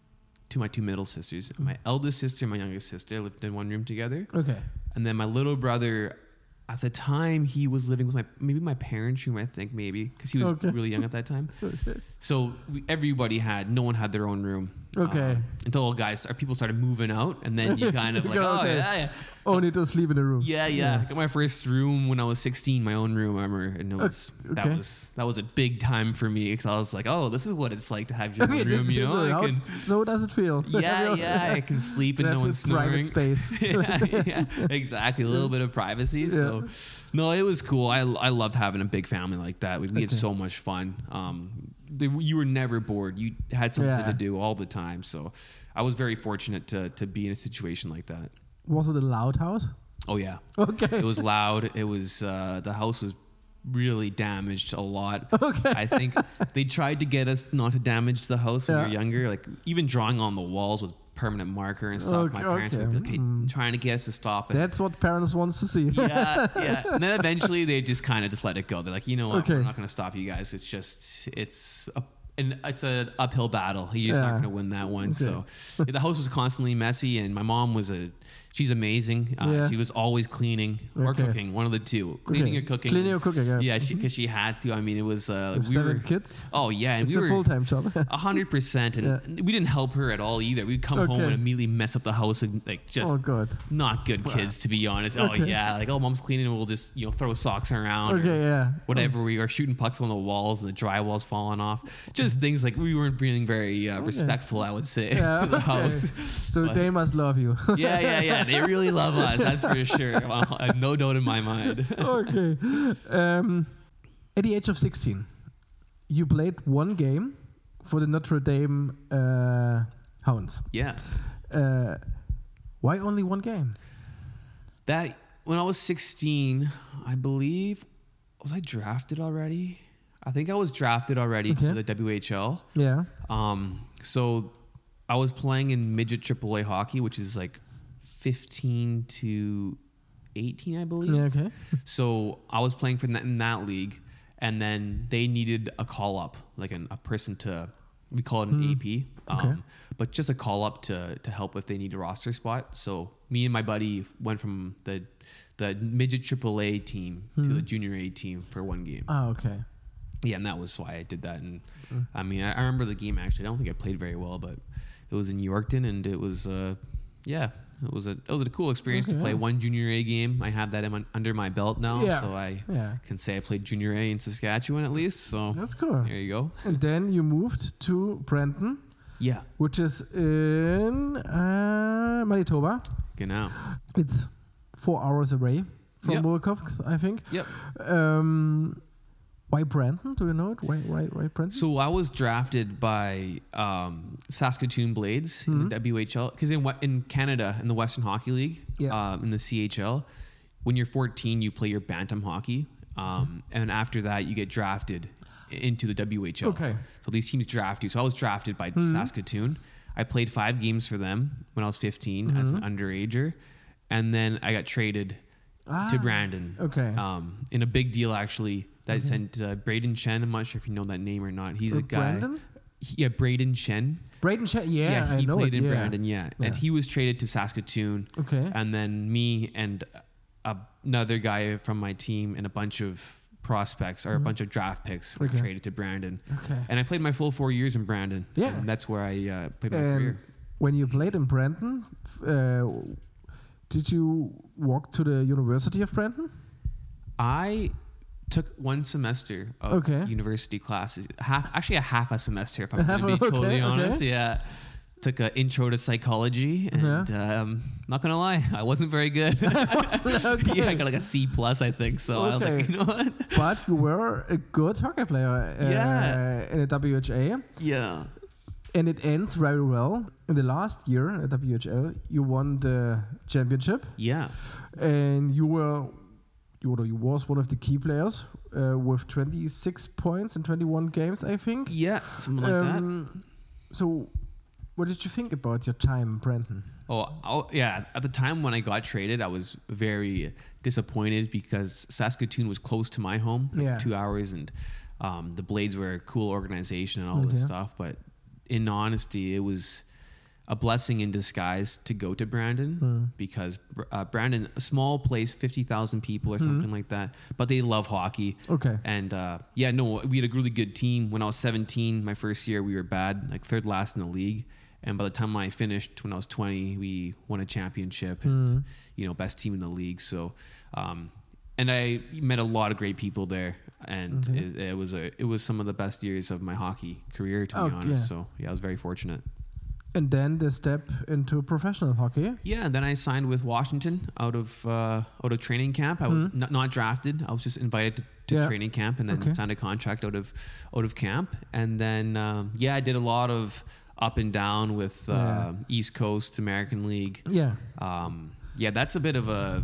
to my two middle sisters. My eldest sister and my youngest sister lived in one room together. Okay. And then my little brother, at the time, he was living with my, maybe my parents' room, I think, maybe, because he was okay. really young at that time. okay. So we, everybody had, no one had their own room. Okay. Um, until guys, or people started moving out, and then you kind of like, oh, okay. yeah, yeah. Only to sleep in a room. Yeah, yeah, yeah. I got my first room when I was sixteen, my own room, I remember. And it was, okay. that was that was a big time for me, because I was like, oh, this is what it's like to have your own room, you know? How, I can, so does it feel? Yeah, yeah, I can sleep and no one's snoring. Private space. yeah, yeah, exactly. A little bit of privacy. Yeah. So, no, it was cool. I, I loved having a big family like that. We, we okay. had so much fun. Um, they, you were never bored. You had something yeah. to do all the time. So I was very fortunate to to be in a situation like that. Was it a loud house? Oh yeah. Okay. It was loud. It was uh, the house was really damaged a lot. Okay. I think they tried to get us not to damage the house when yeah. we were younger. Like even drawing on the walls with permanent marker and stuff. Okay, My parents okay. would be like, hey, mm. trying to get us to stop it. That's what parents want to see. yeah, yeah. And then eventually they just kind of just let it go. They're like, you know what? Okay. We're not going to stop you guys. It's just it's a And it's an uphill battle. You're just yeah. not going to win that one. Okay. So yeah, the house was constantly messy, and my mom was a, she's amazing. Uh, yeah. She was always cleaning or okay. cooking, one of the two. Cleaning okay. or cooking. Cleaning or cooking, yeah. Yeah, because she, she had to. I mean, it was, uh, we seven were. kids? Oh, yeah. And it's we a were full-time job. A hundred percent. And yeah. we didn't help her at all either. We'd come okay. home and immediately mess up the house and like just oh, God. not good wow. kids, to be honest. Okay. Oh, yeah. Like, oh, mom's cleaning and we'll just, you know, throw socks around. Okay, or yeah. Whatever. Oh. We are shooting pucks on the walls and the drywall's falling off. Just things like we weren't being very uh, okay. respectful, I would say, yeah, to the okay. house. So but they must love you. yeah, yeah, yeah. They really love us. That's for sure. I have no doubt in my mind. Okay. Um, at the age of sixteen, you played one game for the Notre Dame uh, Hounds. Yeah. Uh, why only one game? That when I was sixteen, I believe, was I drafted already? I think I was drafted already okay. to the W H L. Yeah. Um. So I was playing in midget triple A hockey, which is like fifteen to eighteen, I believe. Yeah, okay. So I was playing for that in that league, and then they needed a call up, like an, a person to, we call it an mm. A P, um, okay. but just a call up to to help if they need a roster spot. So me and my buddy went from the the midget triple A team mm. to the junior A team for one game. Oh, okay. Yeah, and that was why I did that. And mm. I mean, I, I remember the game actually. I don't think I played very well, but it was in Yorkton, and it was uh, yeah, it was a it was a cool experience Okay, to play yeah. one junior A game. I have that in my, under my belt now, Yeah. so I Yeah. can say I played junior A in Saskatchewan at least. So That's cool. there you go. And then you moved to Brandon, Yeah, which is in uh, Manitoba. genau. It's four hours away from Yep. Wilcox, I think. Yep. Um, why Brandon? Do you know it? Why, why, why Brandon? So I was drafted by um, Saskatoon Blades in Mhm. the W H L because in we- in Canada in the Western Hockey League, Yeah. um, in the C H L, when you're fourteen, you play your bantam hockey, um, and after that, you get drafted into the W H L. Okay. So these teams draft you. So I was drafted by Saskatoon. I played five games for them when I was fifteen as an underager, and then I got traded Ah, to Brandon. okay. Um, in a big deal actually. That sent uh, Braden Chen. I'm not sure if you know that name or not. He's Uh, a guy. Brandon? He- yeah, Braden Chen. Braden Chen, yeah, he I know played it, in yeah. Brandon. Yeah. and Yeah. he was traded to Saskatoon. Okay. And then me and a, another guy from my team and a bunch of prospects or a bunch of draft picks were Okay. traded to Brandon. Okay. And I played my full four years in Brandon. Yeah. and that's where I uh, played my And career. when you played in Brandon, f- uh, did you walk to the University of Brandon? I took one semester of Okay. university classes, half actually a half a semester if I'm Half going to be a- totally okay, honest. okay. Yeah, took an intro to psychology, and um, not gonna lie, I wasn't very good. Okay. Yeah, I got like a C plus, I think. So I was like, Okay. you know what? But you were a good hockey player uh, Yeah. in the W H A. Yeah, And it ends very well. In the last year at W H L, you won the championship, yeah, and you were you, were, you was one of the key players uh, with twenty-six points in twenty-one games, I think. yeah, something like that. Um, So, what did you think about your time, Brandon? Oh, I'll, yeah. At the time when I got traded, I was very disappointed because Saskatoon was close to my home, like Yeah. two hours, and um, the Blades were a cool organization and all this Okay. stuff. But in honesty, it was a blessing in disguise to go to Brandon Mm. because uh, Brandon, a small place, fifty thousand people or something like that, but they love hockey. Okay. And uh, yeah, no, we had a really good team. When I was seventeen, my first year, we were bad, like third last in the league. And by the time I finished, when I was twenty, we won a championship and, Mm. you know, best team in the league. So, um, and I met a lot of great people there. And Okay. it, it was a, it was some of the best years of my hockey career, to Oh, be honest. yeah. So yeah, I was very fortunate. And then the step into professional hockey. Yeah, and then I signed with Washington out of uh, out of training camp. I was Mhm. not, not drafted. I was just invited to, to Yeah. training camp, and then Okay. signed a contract out of out of camp. And then um, yeah, I did a lot of up and down with uh, Yeah. East Coast American League. Yeah. Um, yeah, that's a bit of a,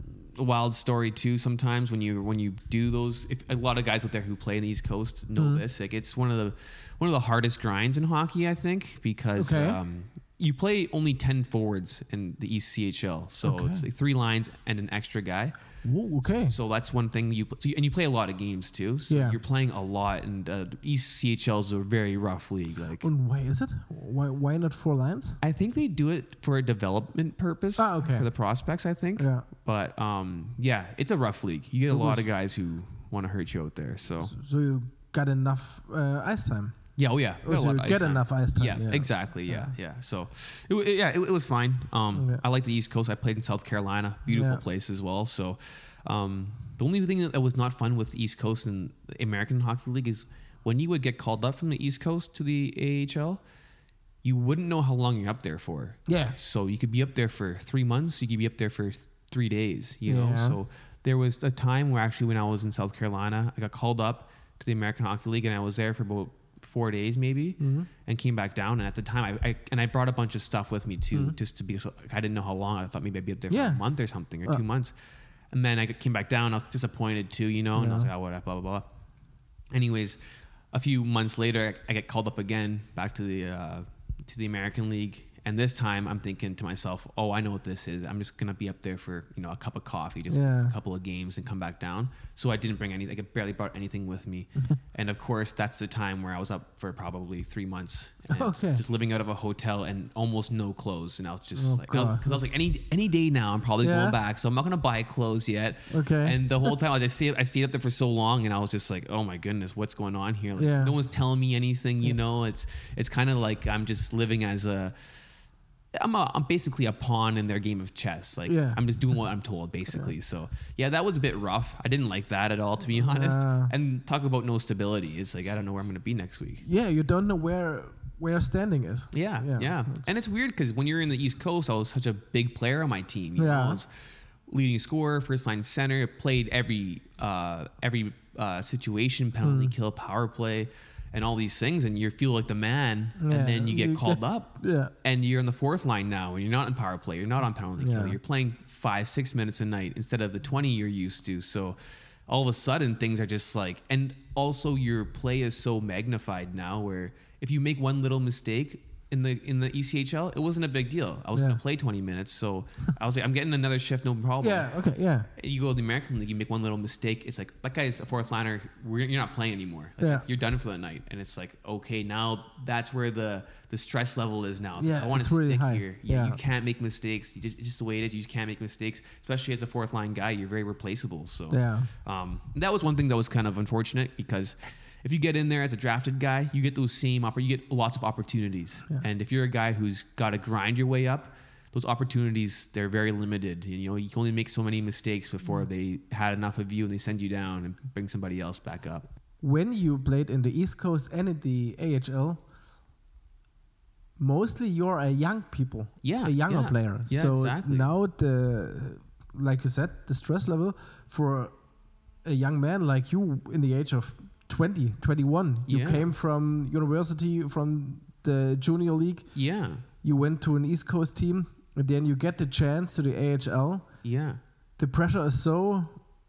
a wild story too. Sometimes when you when you do those, if, a lot of guys out there who play in the East Coast know Mhm. this. Like it's one of the one of the hardest grinds in hockey, I think, because Okay. um, you play only ten forwards in the East C H L, so Okay. it's like three lines and an extra guy. Whoa, okay. So that's one thing you, so you and you play a lot of games too. So Yeah. you're playing a lot, and uh, East C H L is a very rough league. Like And why is it? Why why not four lines? I think they do it for a development purpose Ah, okay. for the prospects. I think. Yeah. But um, yeah, it's a rough league. You get a It lot was- of guys who want to hurt you out there. So So you got enough uh, ice time. yeah, oh yeah, we Or got a so lot you of get ice time. enough ice time. Yeah, Yeah, exactly. Yeah, yeah. So, it, wa- yeah, it, it was fine. Um, Okay. I like the East Coast. I played in South Carolina, beautiful Yeah. place as well. So, um, the only thing that was not fun with the East Coast and the American Hockey League is when you would get called up from the East Coast to the A H L, you wouldn't know how long you're up there for. Yeah. So you could be up there for three months. You could be up there for th- three days. You know. Yeah. So there was a time where actually when I was in South Carolina, I got called up to the American Hockey League, and I was there for about four days maybe, Mhm. and came back down. And at the time, I, I and I brought a bunch of stuff with me too, Mhm. just to be. So, like, I didn't know how long. I thought maybe I'd be up there Yeah. for a month or something, or Uh. two months. And then I came back down. I was disappointed too, you know. And I was Yeah. like, oh, whatever, blah blah blah. Anyways, a few months later, I, I get called up again back to the uh, to the American League. And this time I'm thinking to myself, oh, I know what this is. I'm just going to be up there for, you know, a cup of coffee, just Yeah. a couple of games and come back down. So I didn't bring anything. I barely brought anything with me. And of course, that's the time where I was up for probably three months. And Okay. just living out of a hotel and almost no clothes. And I was just Oh, like, because I, I was like, any any day now, I'm probably Yeah. going back. So I'm not going to buy clothes yet. Okay. And the whole time I stayed, I stayed up there for so long, and I was just like, oh my goodness, what's going on here? Like, Yeah. no one's telling me anything, you know. It's it's kind of like I'm just living as a I'm a, I'm basically a pawn in their game of chess. Like Yeah. I'm just doing what I'm told, basically. Yeah. So yeah, that was a bit rough. I didn't like that at all, to be honest. Uh, and talk about no stability. It's like I don't know where I'm going to be next week. Yeah, you don't know where where standing is. Yeah, Yeah. yeah. And it's weird because when you're in the East Coast, I was such a big player on my team. You Yeah. know, I was leading scorer, first line center, played every uh, every uh, situation, penalty Mm. kill, power play, and all these things, and you feel like the man, Yeah, and then you get you called get- up, Yeah. and you're in the fourth line now, and you're not in power play, you're not on penalty kill, Yeah. you're playing five, six minutes a night instead of the twenty you're used to. So all of a sudden, things are just like, and also your play is so magnified now, where if you make one little mistake in the in the E C H L, it wasn't a big deal. I was Yeah. going to play twenty minutes, so I was like, I'm getting another shift, no problem. Yeah. Okay. Yeah. You go to the American League, you make one little mistake. It's like, that guy's a fourth liner. We're, you're not playing anymore. Like, Yeah. You're done for the night. And it's like, okay, now that's where the, the stress level is now. It's Yeah, like, I want to it's really stick high. here. Yeah, Yeah. You can't make mistakes. You just, it's just the way it is. You just can't make mistakes, especially as a fourth line guy. You're very replaceable. So Yeah. um, that was one thing that was kind of unfortunate, because if you get in there as a drafted guy, you get those same oppor- you get lots of opportunities. Yeah. And if you're a guy who's got to grind your way up, those opportunities, they're very limited. You know, you can only make so many mistakes before they had enough of you and they send you down and bring somebody else back up. When you played in the East Coast and in the A H L, mostly you're a young people, Yeah, a younger yeah. player. Yeah, so exactly. now the, like you said, the stress level for a young man like you in the age of twenty, twenty-one, you Yeah. came from university, from the junior league, Yeah, you went to an East Coast team, and then you get the chance to the A H L. yeah, The pressure is so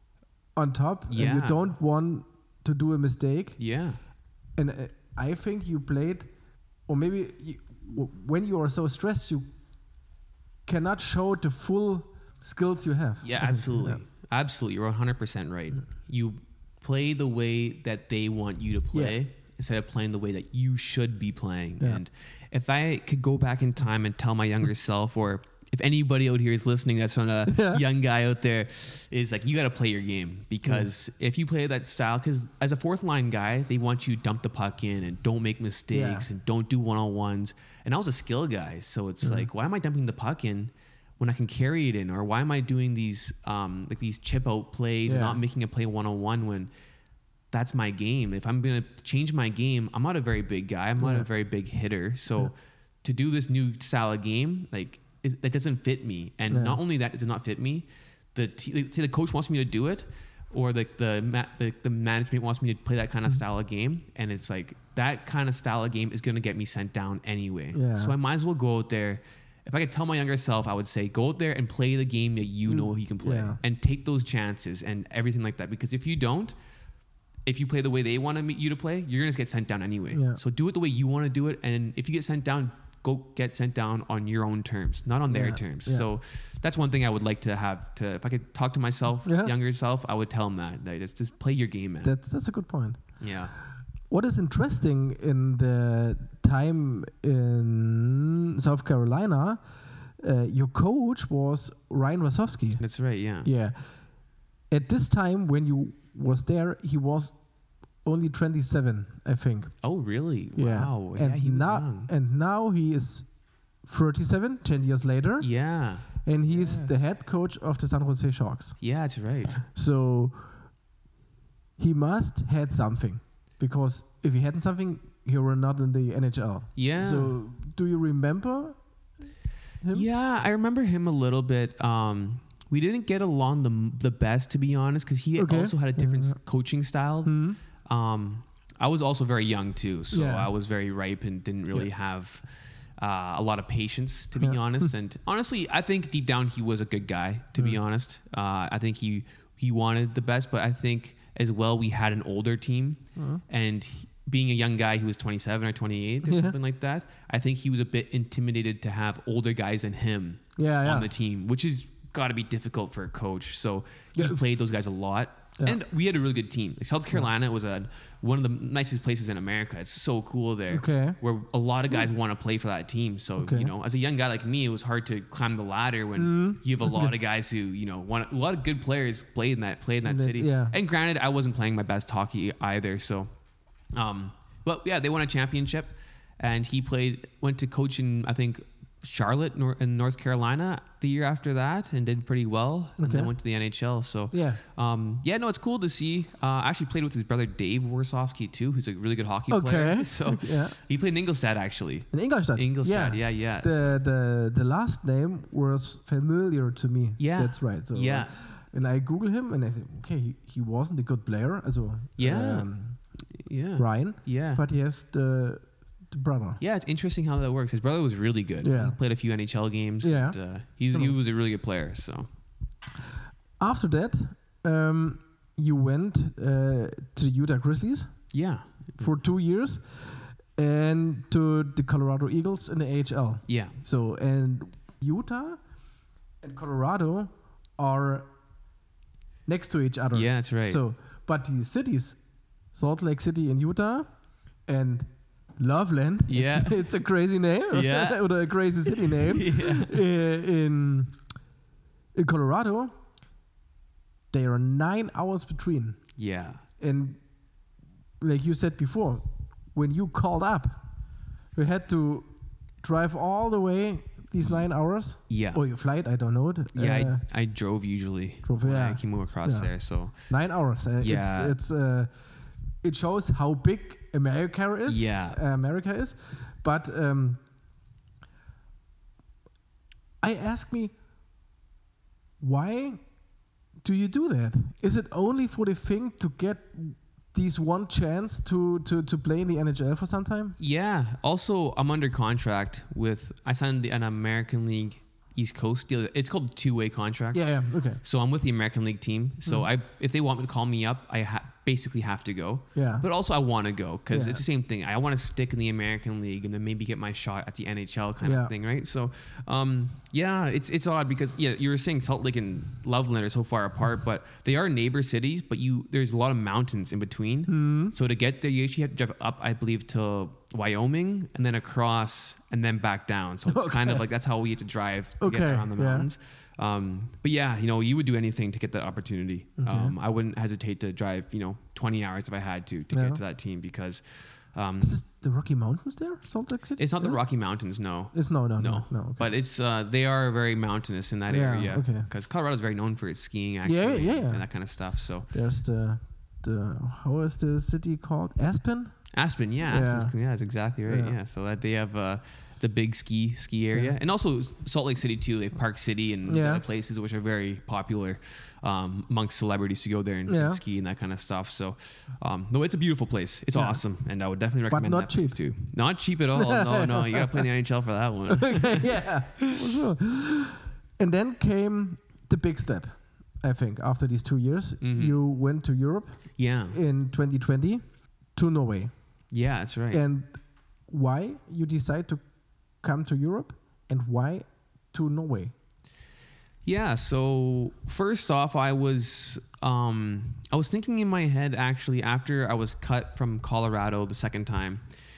on top, and you Yeah. don't want to do a mistake. yeah, And uh, I think you played, or maybe you, w- when you are so stressed, you cannot show the full skills you have. yeah, absolutely. Absolutely. You're one hundred percent right. You play the way that they want you to play instead of playing the way that you should be playing. Yeah. And if I could go back in time and tell my younger self, or if anybody out here is listening that's on a Yeah. young guy out there, is like, you got to play your game, because if you play that style, because as a fourth line guy, they want you to dump the puck in and don't make mistakes Yeah. and don't do one-on-ones. And I was a skill guy. So it's like, why am I dumping the puck in when I can carry it in? Or why am I doing these um, like these chip out plays and Yeah. not making a play one-on-one when that's my game? If I'm going to change my game, I'm not a very big guy. I'm not Yeah. a very big hitter. So to do this new style of game, like, it, that doesn't fit me. And Yeah. not only that, it does not fit me. The t- say the coach wants me to do it, or the the, ma- the the management wants me to play that kind of style of game, and it's like, that kind of style of game is going to get me sent down anyway. Yeah. So I might as well go out there. If I could tell my younger self, I would say, go out there and play the game that you know he can play, Yeah. and take those chances and everything like that. Because if you don't, if you play the way they want to you to play, you're gonna get sent down anyway. Yeah. So do it the way you want to do it, and if you get sent down, go get sent down on your own terms, not on their Yeah. terms. Yeah. So that's one thing I would like to have. To if I could talk to myself, Yeah. younger self, I would tell him that, that just just play your game, man. That's, that's a good point. yeah. What is interesting in the time in South Carolina, uh, your coach was Ryan Wasowski. That's right. Yeah. Yeah. At this time when you was there, he was only twenty-seven, I think. Oh, really? Yeah. Wow. And yeah, he was now young. and now he is thirty-seven, ten years later, Yeah. and he's Yeah. the head coach of the San Jose Sharks. Yeah, that's right. So he must had something, because if he hadn't something, he were not in the N H L. Yeah. So do you remember him? Yeah, I remember him a little bit. Um, we didn't get along the the best, to be honest, because he Okay. also had a different Yeah. s coaching style. Hmm. Um, I was also very young too, so Yeah. I was very ripe and didn't really Yeah. have uh, a lot of patience, to be Yeah. honest. And honestly, I think deep down he was a good guy, to be Mm. honest. Uh, I think he he wanted the best, but I think as well we had an older team, Uh, and he, being a young guy, he was twenty-seven or twenty-eight or Yeah. something like that. I think he was a bit intimidated to have older guys than him yeah, yeah. on the team, which is got to be difficult for a coach. So he Yeah. played those guys a lot. Yeah. And we had a really good team. Like South Carolina was a one of the nicest places in America. It's so cool there. Okay. Where a lot of guys want to play for that team. So, Okay. you know, as a young guy like me, it was hard to climb the ladder when Mm. you have a lot of guys who, you know, want a lot of good players played in that played in that The- city. yeah. And granted, I wasn't playing my best hockey either. So, um, but yeah, they won a championship, and he played went to coach in I think Charlotte nor- in North Carolina the year after that and did pretty well. And Okay. then went to the N H L. So Yeah. um, yeah, no, it's cool to see. Uh, I actually played with his brother Dave Warsofsky too, who's a really good hockey Okay. player. So Yeah. he played in Ingolstadt actually. In Ingolstadt. Ingolstadt, yeah, yeah. The the the last name was familiar to me. Yeah. That's right. So Yeah. uh, and I Google him and I think, okay, he, he wasn't a good player, also Yeah. um, Yeah. Ryan, Yeah. but he has the the brother. Yeah, it's interesting how that works. His brother was really good. Yeah. He played a few N H L games. Yeah. And, uh, he's, he was a really good player. So After that, um, you went uh, to the Utah Grizzlies yeah. for two years and to the Colorado Eagles in the A H L. Yeah. So, and Utah and Colorado are next to each other. Yeah, that's right. So, but the cities, Salt Lake City in Utah and Loveland. Yeah. It's, it's a crazy name. Yeah. Or a crazy city name. Yeah. Uh, in in Colorado, there are nine hours between. Yeah. And like you said before, when you called up, you had to drive all the way these nine hours. Yeah. Or your flight, I don't know it. Yeah, Uh, I, I drove usually. drove, when yeah. I came across Yeah. there. So nine hours. Uh, Yeah. It's, it's uh, it shows how big America is. Yeah. Uh, America is. But um, I ask me, why do you do that? Is it only for the thing to get these one chance to, to, to play in the N H L for some time? yeah. Also, I'm under contract with. I signed the, an American League East Coast deal. It's called a two-way contract. Yeah, yeah, okay. So I'm with the American League team. So Mm. I, if they want me to call me up, I ha- basically have to go. Yeah. But also I want to go because Yeah. it's the same thing. I want to stick in the American League and then maybe get my shot at the N H L kind Yeah. of thing, right? So, um, yeah, it's it's odd because yeah, you were saying Salt Lake and Loveland are so far apart, but they are neighbor cities. But you there's a lot of mountains in between. Mm. So to get there, you actually have to drive up, I believe, to Wyoming and then across and then back down. So it's kind of like that's how we had to drive to get Okay, around the yeah. mountains. Um, but yeah, you know, you would do anything to get that opportunity. Okay. Um, I wouldn't hesitate to drive, you know, twenty hours if I had to to Yeah. get to that team because um, Is this the Rocky Mountains there, Salt Lake City? it's not the Yeah? Rocky Mountains, no. It's no, no, no, No, no. okay. but it's uh, they are very mountainous in that Yeah, area. okay. Because Colorado's very known for its skiing, actually, Yeah, yeah, yeah. and that kind of stuff. So There's the the how is the city called? Aspen? Aspen, yeah, Yeah. Aspen's, yeah, that's exactly right. Yeah. Yeah, so that they have uh, it's a big ski ski area, Yeah. and also Salt Lake City too. They have Park City and these Yeah. other places which are very popular um, amongst celebrities to go there and, and Yeah. ski and that kind of stuff. So, um, no, it's a beautiful place. It's Yeah. awesome, and I would definitely But recommend not that place cheap. too. Not cheap at all. No, no, you gotta play in the N H L for that one. Yeah, for sure. And then came the big step, I think, after these two years. Mhm. You went to Europe Yeah, in twenty twenty to Norway. yeah, that's right. And why you decide to come to Europe and why to Norway? Yeah, so first off, I was um, I was thinking in my head actually after I was cut from Colorado the second time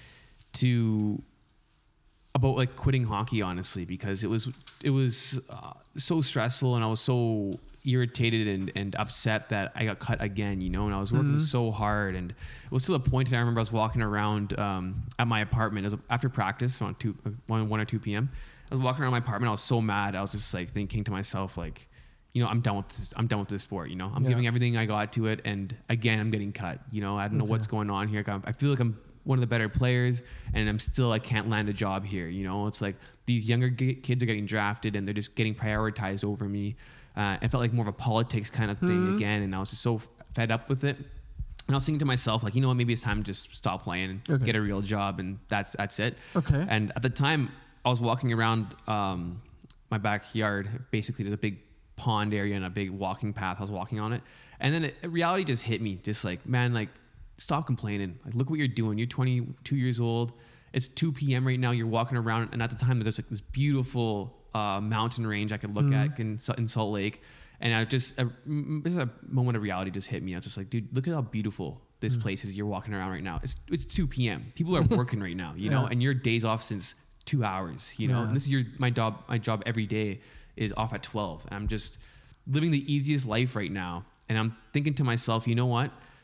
to about like quitting hockey honestly because it was it was uh, so stressful and I was so irritated and, and upset that I got cut again, you know, and I was working Mhm. so hard and it was to the point that I remember I was walking around um, at my apartment. It was after practice around two, one, one or two p.m. I was walking around my apartment. I was so mad. I was just like thinking to myself, like, you know, I'm done with this. I'm done with this sport. You know, I'm Yeah. giving everything I got to it, and again, I'm getting cut. You know, I don't know Okay. what's going on here. I'm- I feel like I'm one of the better players, and I'm still I can't land a job here. You know, it's like these younger g- kids are getting drafted, and they're just getting prioritized over me. Uh, it felt like more of a politics kind of thing Mhm. again, and I was just so f- fed up with it. And I was thinking to myself, like, you know what, maybe it's time to just stop playing and Okay. get a real job, and that's that's it. Okay. And at the time, I was walking around um, my backyard. Basically, there's a big pond area and a big walking path. I was walking on it, and then it, reality just hit me. Just like, man, like, stop complaining. Like, look what you're doing. You're twenty-two years old. It's two p.m. right now. You're walking around, and at the time, there's like this beautiful uh, mountain range I could look Mhm. at in, in Salt Lake. And I just, a, just a moment of reality just hit me. I was just like, dude, look at how beautiful this Mm. place is. You're walking around right now. It's it's two p.m. People are working right now, you know, Yeah. and your day's off since two hours, you know. Yeah. And this is your my job. My job every day is off at twelve, and I'm just living the easiest life right now. And I'm thinking to myself, you know what?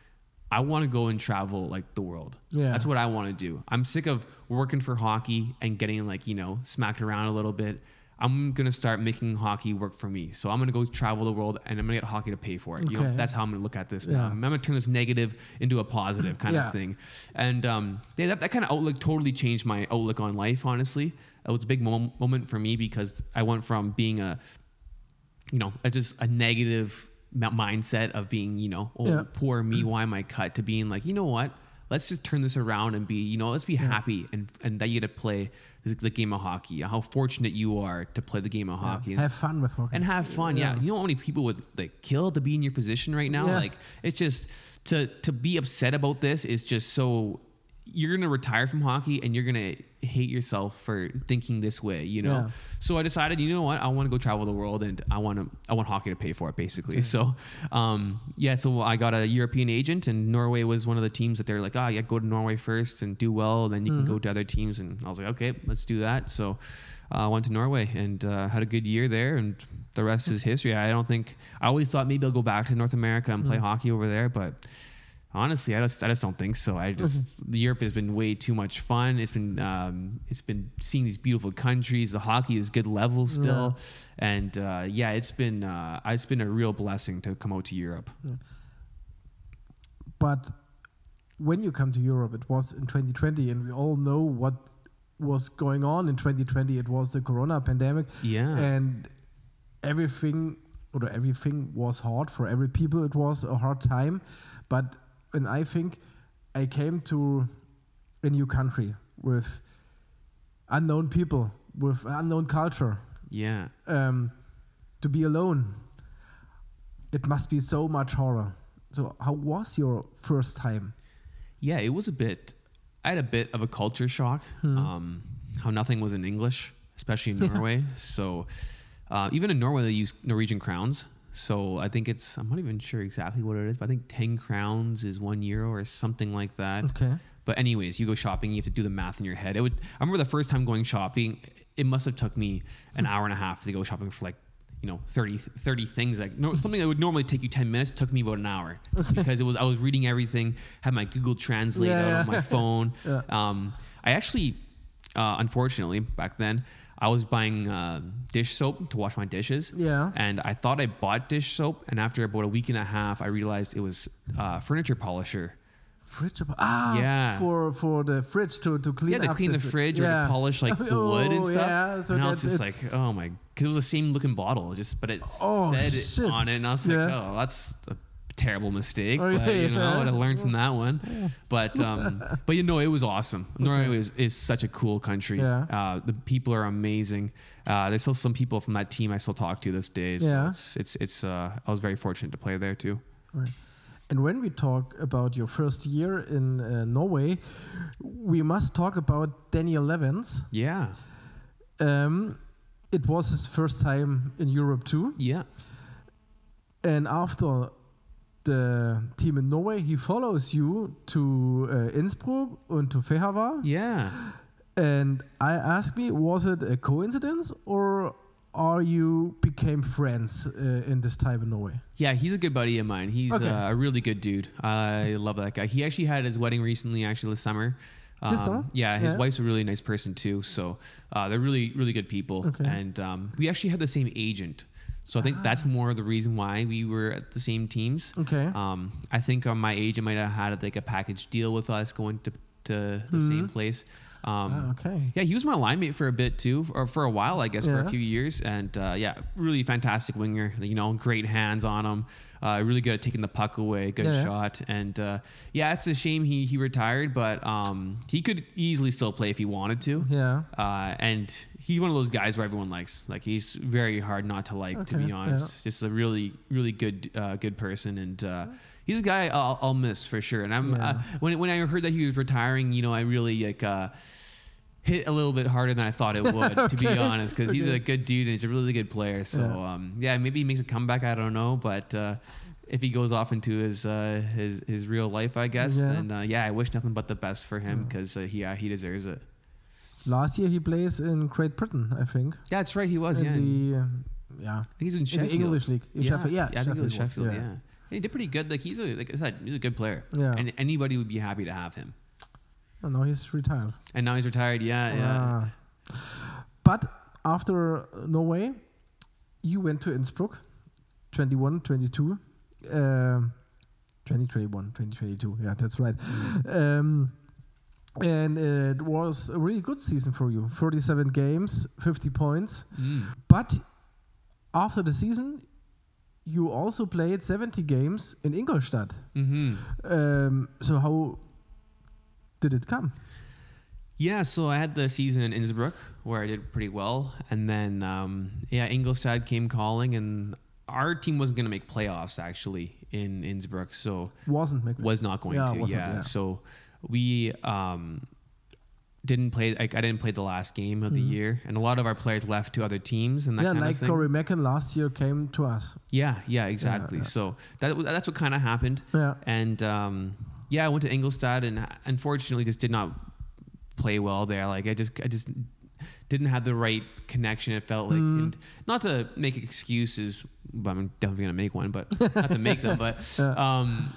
I want to go and travel like the world. Yeah. That's what I want to do. I'm sick of working for hockey and getting like, you know, smacked around a little bit. I'm going to start making hockey work for me. So I'm going to go travel the world and I'm going to get hockey to pay for it. Okay. You know, that's how I'm going to look at this Yeah. now. I'm going to turn this negative into a positive kind Yeah. of thing. And um, yeah, that, that kind of outlook totally changed my outlook on life, honestly. It was a big mom- moment for me because I went from being a, you know, a, just a negative m- mindset of being, you know, oh, Yeah. poor me, why am I cut, to being like, you know what? Let's just turn this around and be, you know, let's be Yeah. happy and, and that you get to play the, the game of hockey. How fortunate you are to play the game of hockey. Have fun with hockey. And have fun, yeah. Yeah. You know how many people would like kill to be in your position right now? Yeah. Like it's just to to be upset about this is just so. You're gonna retire from hockey and you're gonna hate yourself for thinking this way, you know. Yeah. So I decided, you know what, I want to go travel the world and I want to I want hockey to pay for it, basically. So, um, yeah. So I got a European agent and Norway was one of the teams that they're like, oh yeah, go to Norway first and do well, then you Mm-hmm. can go to other teams. And I was like, okay, let's do that. So I uh, went to Norway and uh, had a good year there, and the rest is history. I don't think I always thought maybe I'll go back to North America and play Mm-hmm. hockey over there, but. Honestly, I just I just don't think so. I just Europe has been way too much fun. It's been um, it's been seeing these beautiful countries. The hockey is good level still, and uh, yeah, it's been uh, it's been a real blessing to come out to Europe. But when you come to Europe, it was in twenty twenty, and we all know what was going on in twenty twenty. It was the Corona pandemic, Yeah, and everything, or everything was hard for every people. It was a hard time, but and I think I came to a new country with unknown people, with unknown culture. yeah. Um, to be alone, it must be so much horror. So, how was your first time? Yeah, it was a bit. I had a bit of a culture shock. Hmm. Um, how nothing was in English, especially in Norway. So uh, even in Norway, they use Norwegian crowns. So I think it's. I'm not even sure exactly what it is, but I think ten crowns is one euro or something like that. Okay. But anyways, you go shopping, you have to do the math in your head. It would. I remember the first time going shopping. It must have took me an hour and a half to go shopping for like, you know, thirty, thirty things. Like no, something that would normally take you ten minutes took me about an hour, just because it was. I was reading everything, had my Google Translate Yeah, out yeah. on my phone. Yeah. Um, I actually, uh, unfortunately, back then, I was buying uh, dish soap to wash my dishes. Yeah. And I thought I bought dish soap, and after about a week and a half, I realized it was uh, furniture polisher. Fridge. Ah, Yeah. For for the fridge to to clean. Yeah, to up clean the fri- fridge or yeah. to polish like the wood and Oh, stuff. Yeah, so and I was that's- just it's- like, oh my, because it was the same looking bottle, just but it Oh, said shit. it on it, and I was Yeah. like, oh, that's a terrible mistake. Oh, but yeah, you know, yeah. I learned from that one. But um, but you know, it was awesome. Norway is, is such a cool country. Yeah. Uh, the people are amazing. Uh, there's still some people from that team I still talk to this day. So Yeah. it's it's, it's uh, I was very fortunate to play there too. Right. And when we talk about your first year in uh, Norway, we must talk about Daniel Levens. Yeah. Um, it was his first time in Europe too. Yeah. And after the team in Norway, he follows you to uh, Innsbruck and to Fehavar. Yeah. And I asked me, was it a coincidence or are you became friends uh, in this time in Norway? Yeah, he's a good buddy of mine. He's Okay. uh, a really good dude. I love that guy. He actually had his wedding recently, actually this summer. This Um, summer? Yeah, his Yeah. wife's a really nice person too. So uh, they're really, really good people. Okay. And um, we actually had the same agent. So I think that's more the reason why we were at the same teams. Okay. Um, I think uh, my agent might have had like a package deal with us going to, to the same place. Um, Ah, okay. Yeah, he was my line mate for a bit too, or for a while, I guess, for Yeah. a few years. And uh, yeah, really fantastic winger. You know, great hands on him. Uh, really good at taking the puck away. Good Yeah. shot. And uh, yeah, it's a shame he he retired, but um, he could easily still play if he wanted to. Yeah. Uh, and he's one of those guys where everyone likes. Like he's very hard not to like, to Okay, be honest. Just a really, really good, uh, good person, and uh, he's a guy I'll, I'll miss for sure. And I'm Yeah. uh, when when I heard that he was retiring, you know, I really like uh, hit a little bit harder than I thought it would, to be Okay, honest, because he's okay. a good dude and he's a really good player. So Yeah. um, yeah, maybe he makes a comeback. I don't know, but. Uh, if he goes off into his uh, his his real life, I guess, Yeah. then uh, yeah, I wish nothing but the best for him because uh, he uh, he deserves it. Last year he plays in Great Britain, I think. Yeah, that's right. He was. in Yeah, the uh, yeah I think he's in in Sheffield. the English league. In Yeah, Sheffield, yeah, yeah, I think it was Sheffield Sheffield. Yeah. he did pretty good. Like he's a like I said, he's a good player. Yeah. And anybody would be happy to have him. And now he's retired. And now he's retired. Yeah, yeah. Uh, but after Norway, you went to Innsbruck, twenty-one, twenty-two. Uh, twenty twenty-one, twenty twenty-two. Yeah, that's right. Mm. Um, and it was a really good season for you. forty-seven games, fifty points. Mm. But after the season, you also played seventy games in Ingolstadt. Mm-hmm. Um, so how did it come? Yeah, so I had the season in Innsbruck where I did pretty well. And then, um, yeah, Ingolstadt came calling, and our team wasn't going to make playoffs, actually, in Innsbruck. So wasn't make was not going yeah, to, yeah. yeah. So we um, didn't play, like, I didn't play the last game of mm-hmm. the year. And a lot of our players left to other teams and that yeah, kind like of thing. Corey Mecken last year came to us. Yeah, yeah, exactly. Yeah, yeah. So that that's what kind of happened. Yeah. And, um, yeah, I went to Ingolstadt and unfortunately just did not play well there. Like I just I just didn't have the right connection. It felt like, mm. and not to make excuses, but I'm definitely gonna make one, but not to make them. But yeah. um,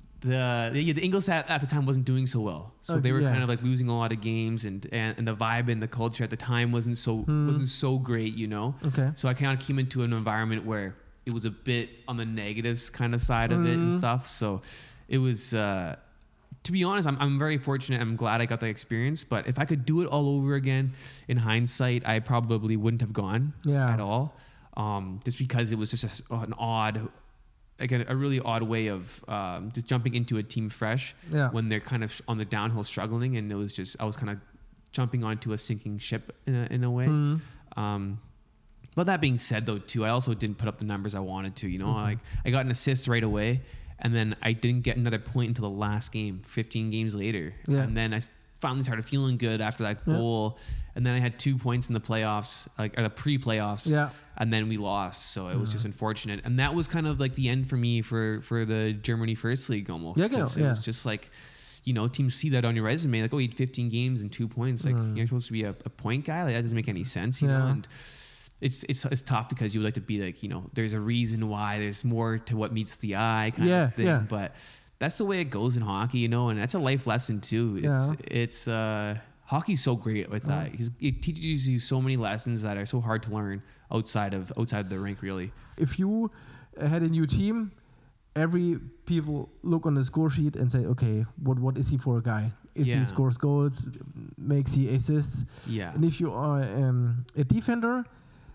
the the, the Ingolstadt at the time wasn't doing so well, so okay, they were yeah. kind of like losing a lot of games, and, and and the vibe and the culture at the time wasn't so mm. wasn't so great, you know. Okay. So I kind of came into an environment where it was a bit on the negatives kind of side of mm. it and stuff. So it was. Uh, To be honest, I'm I'm very fortunate. I'm glad I got that experience. But if I could do it all over again, in hindsight, I probably wouldn't have gone yeah. at all. Um, just because it was just a, an odd, like a, a really odd way of um, just jumping into a team fresh yeah. when they're kind of on the downhill struggling, and it was just I was kind of jumping onto a sinking ship in a, in a way. Mm. Um, but that being said, though, too, I also didn't put up the numbers I wanted to. You know, mm-hmm. like I got an assist right away. And then I didn't get another point until the last game, fifteen games later. Yeah. And then I finally started feeling good after that goal. Yeah. And then I had two points in the playoffs, like or the pre-playoffs. Yeah. And then we lost. So it yeah. was just unfortunate. And that was kind of like the end for me for, for the Germany First League almost. Yeah, yeah. It yeah. was just like, you know, teams see that on your resume. Like, oh, you had fifteen games and two points. Like, mm. you're supposed to be a, a point guy? Like, that doesn't make any sense, you yeah. know? And It's it's it's tough because you would like to be like, you know, there's a reason why, there's more to what meets the eye kind yeah, of thing. Yeah. But that's the way it goes in hockey, you know, and that's a life lesson too. It's yeah. it's uh hockey's so great with that. Oh. It teaches you so many lessons that are so hard to learn outside of outside of the rink, really. If you had a new team, every people look on the score sheet and say, okay, what what is he for a guy? Is yeah. he scores goals, makes he assists? Yeah. And if you are um, a defender,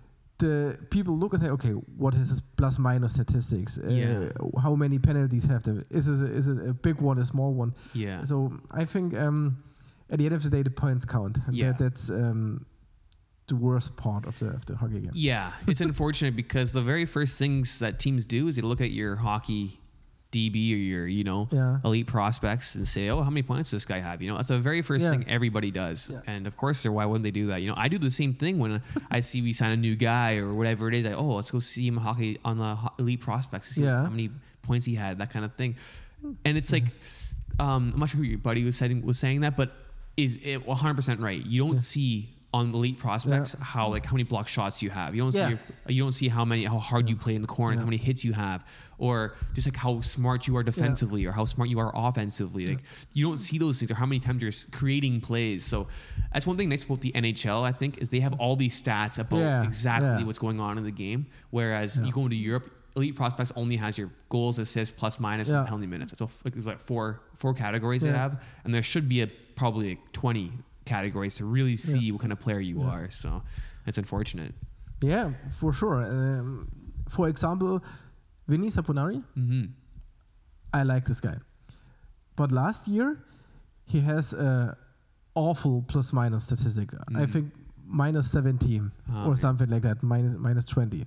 the people look and say, okay, what is his plus minus statistics? Uh, yeah. How many penalties have they? Is it, a, is it a big one, a small one? Yeah. So I think um, at the end of the day, the points count. And yeah. that, that's um, the worst part of the of the hockey game. Yeah, it's unfortunate because the very first things that teams do is they look at your hockey D B or your, you know, yeah. elite prospects and say, oh, how many points does this guy have? You know, that's the very first yeah. thing everybody does. Yeah. And of course, why wouldn't they do that? You know, I do the same thing when I see we sign a new guy or whatever it is. I, oh, let's go see him hockey on the ho- elite prospects to see yeah. how many points he had, that kind of thing. And it's like, um, I'm not sure who your buddy was saying, was saying that, but is it one hundred percent right? You don't yeah. see on elite prospects yeah. how like how many block shots you have. You don't yeah. see your, you don't see how many how hard yeah. you play in the corners, yeah. how many hits you have, or just like how smart you are defensively yeah. or how smart you are offensively. Like yeah. you don't see those things, or how many times you're creating plays. So that's one thing nice about the N H L, I think, is they have all these stats about yeah. exactly yeah. what's going on in the game. Whereas yeah. you go into Europe, elite prospects only has your goals, assists, plus minus, yeah. and penalty minutes. So like, there's like four four categories yeah. they have, and there should be a probably like twenty categories to really see yeah. what kind of player you yeah. are. So it's unfortunate. Yeah, for sure. Um, for example, Vinny Saponari, mm-hmm. I like this guy. But last year, he has an awful plus minus statistic. Mm. I think minus seventeen oh, or okay. something like that, minus, minus twenty.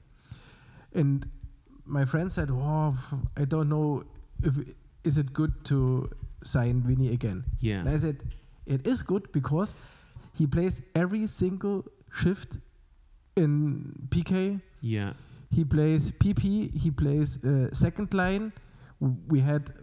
And my friend said, oh, I don't know, if is it good to sign Vinny again? Yeah. And I said, it is good because he plays every single shift in P K. Yeah. He plays P P. He plays uh, second line. We had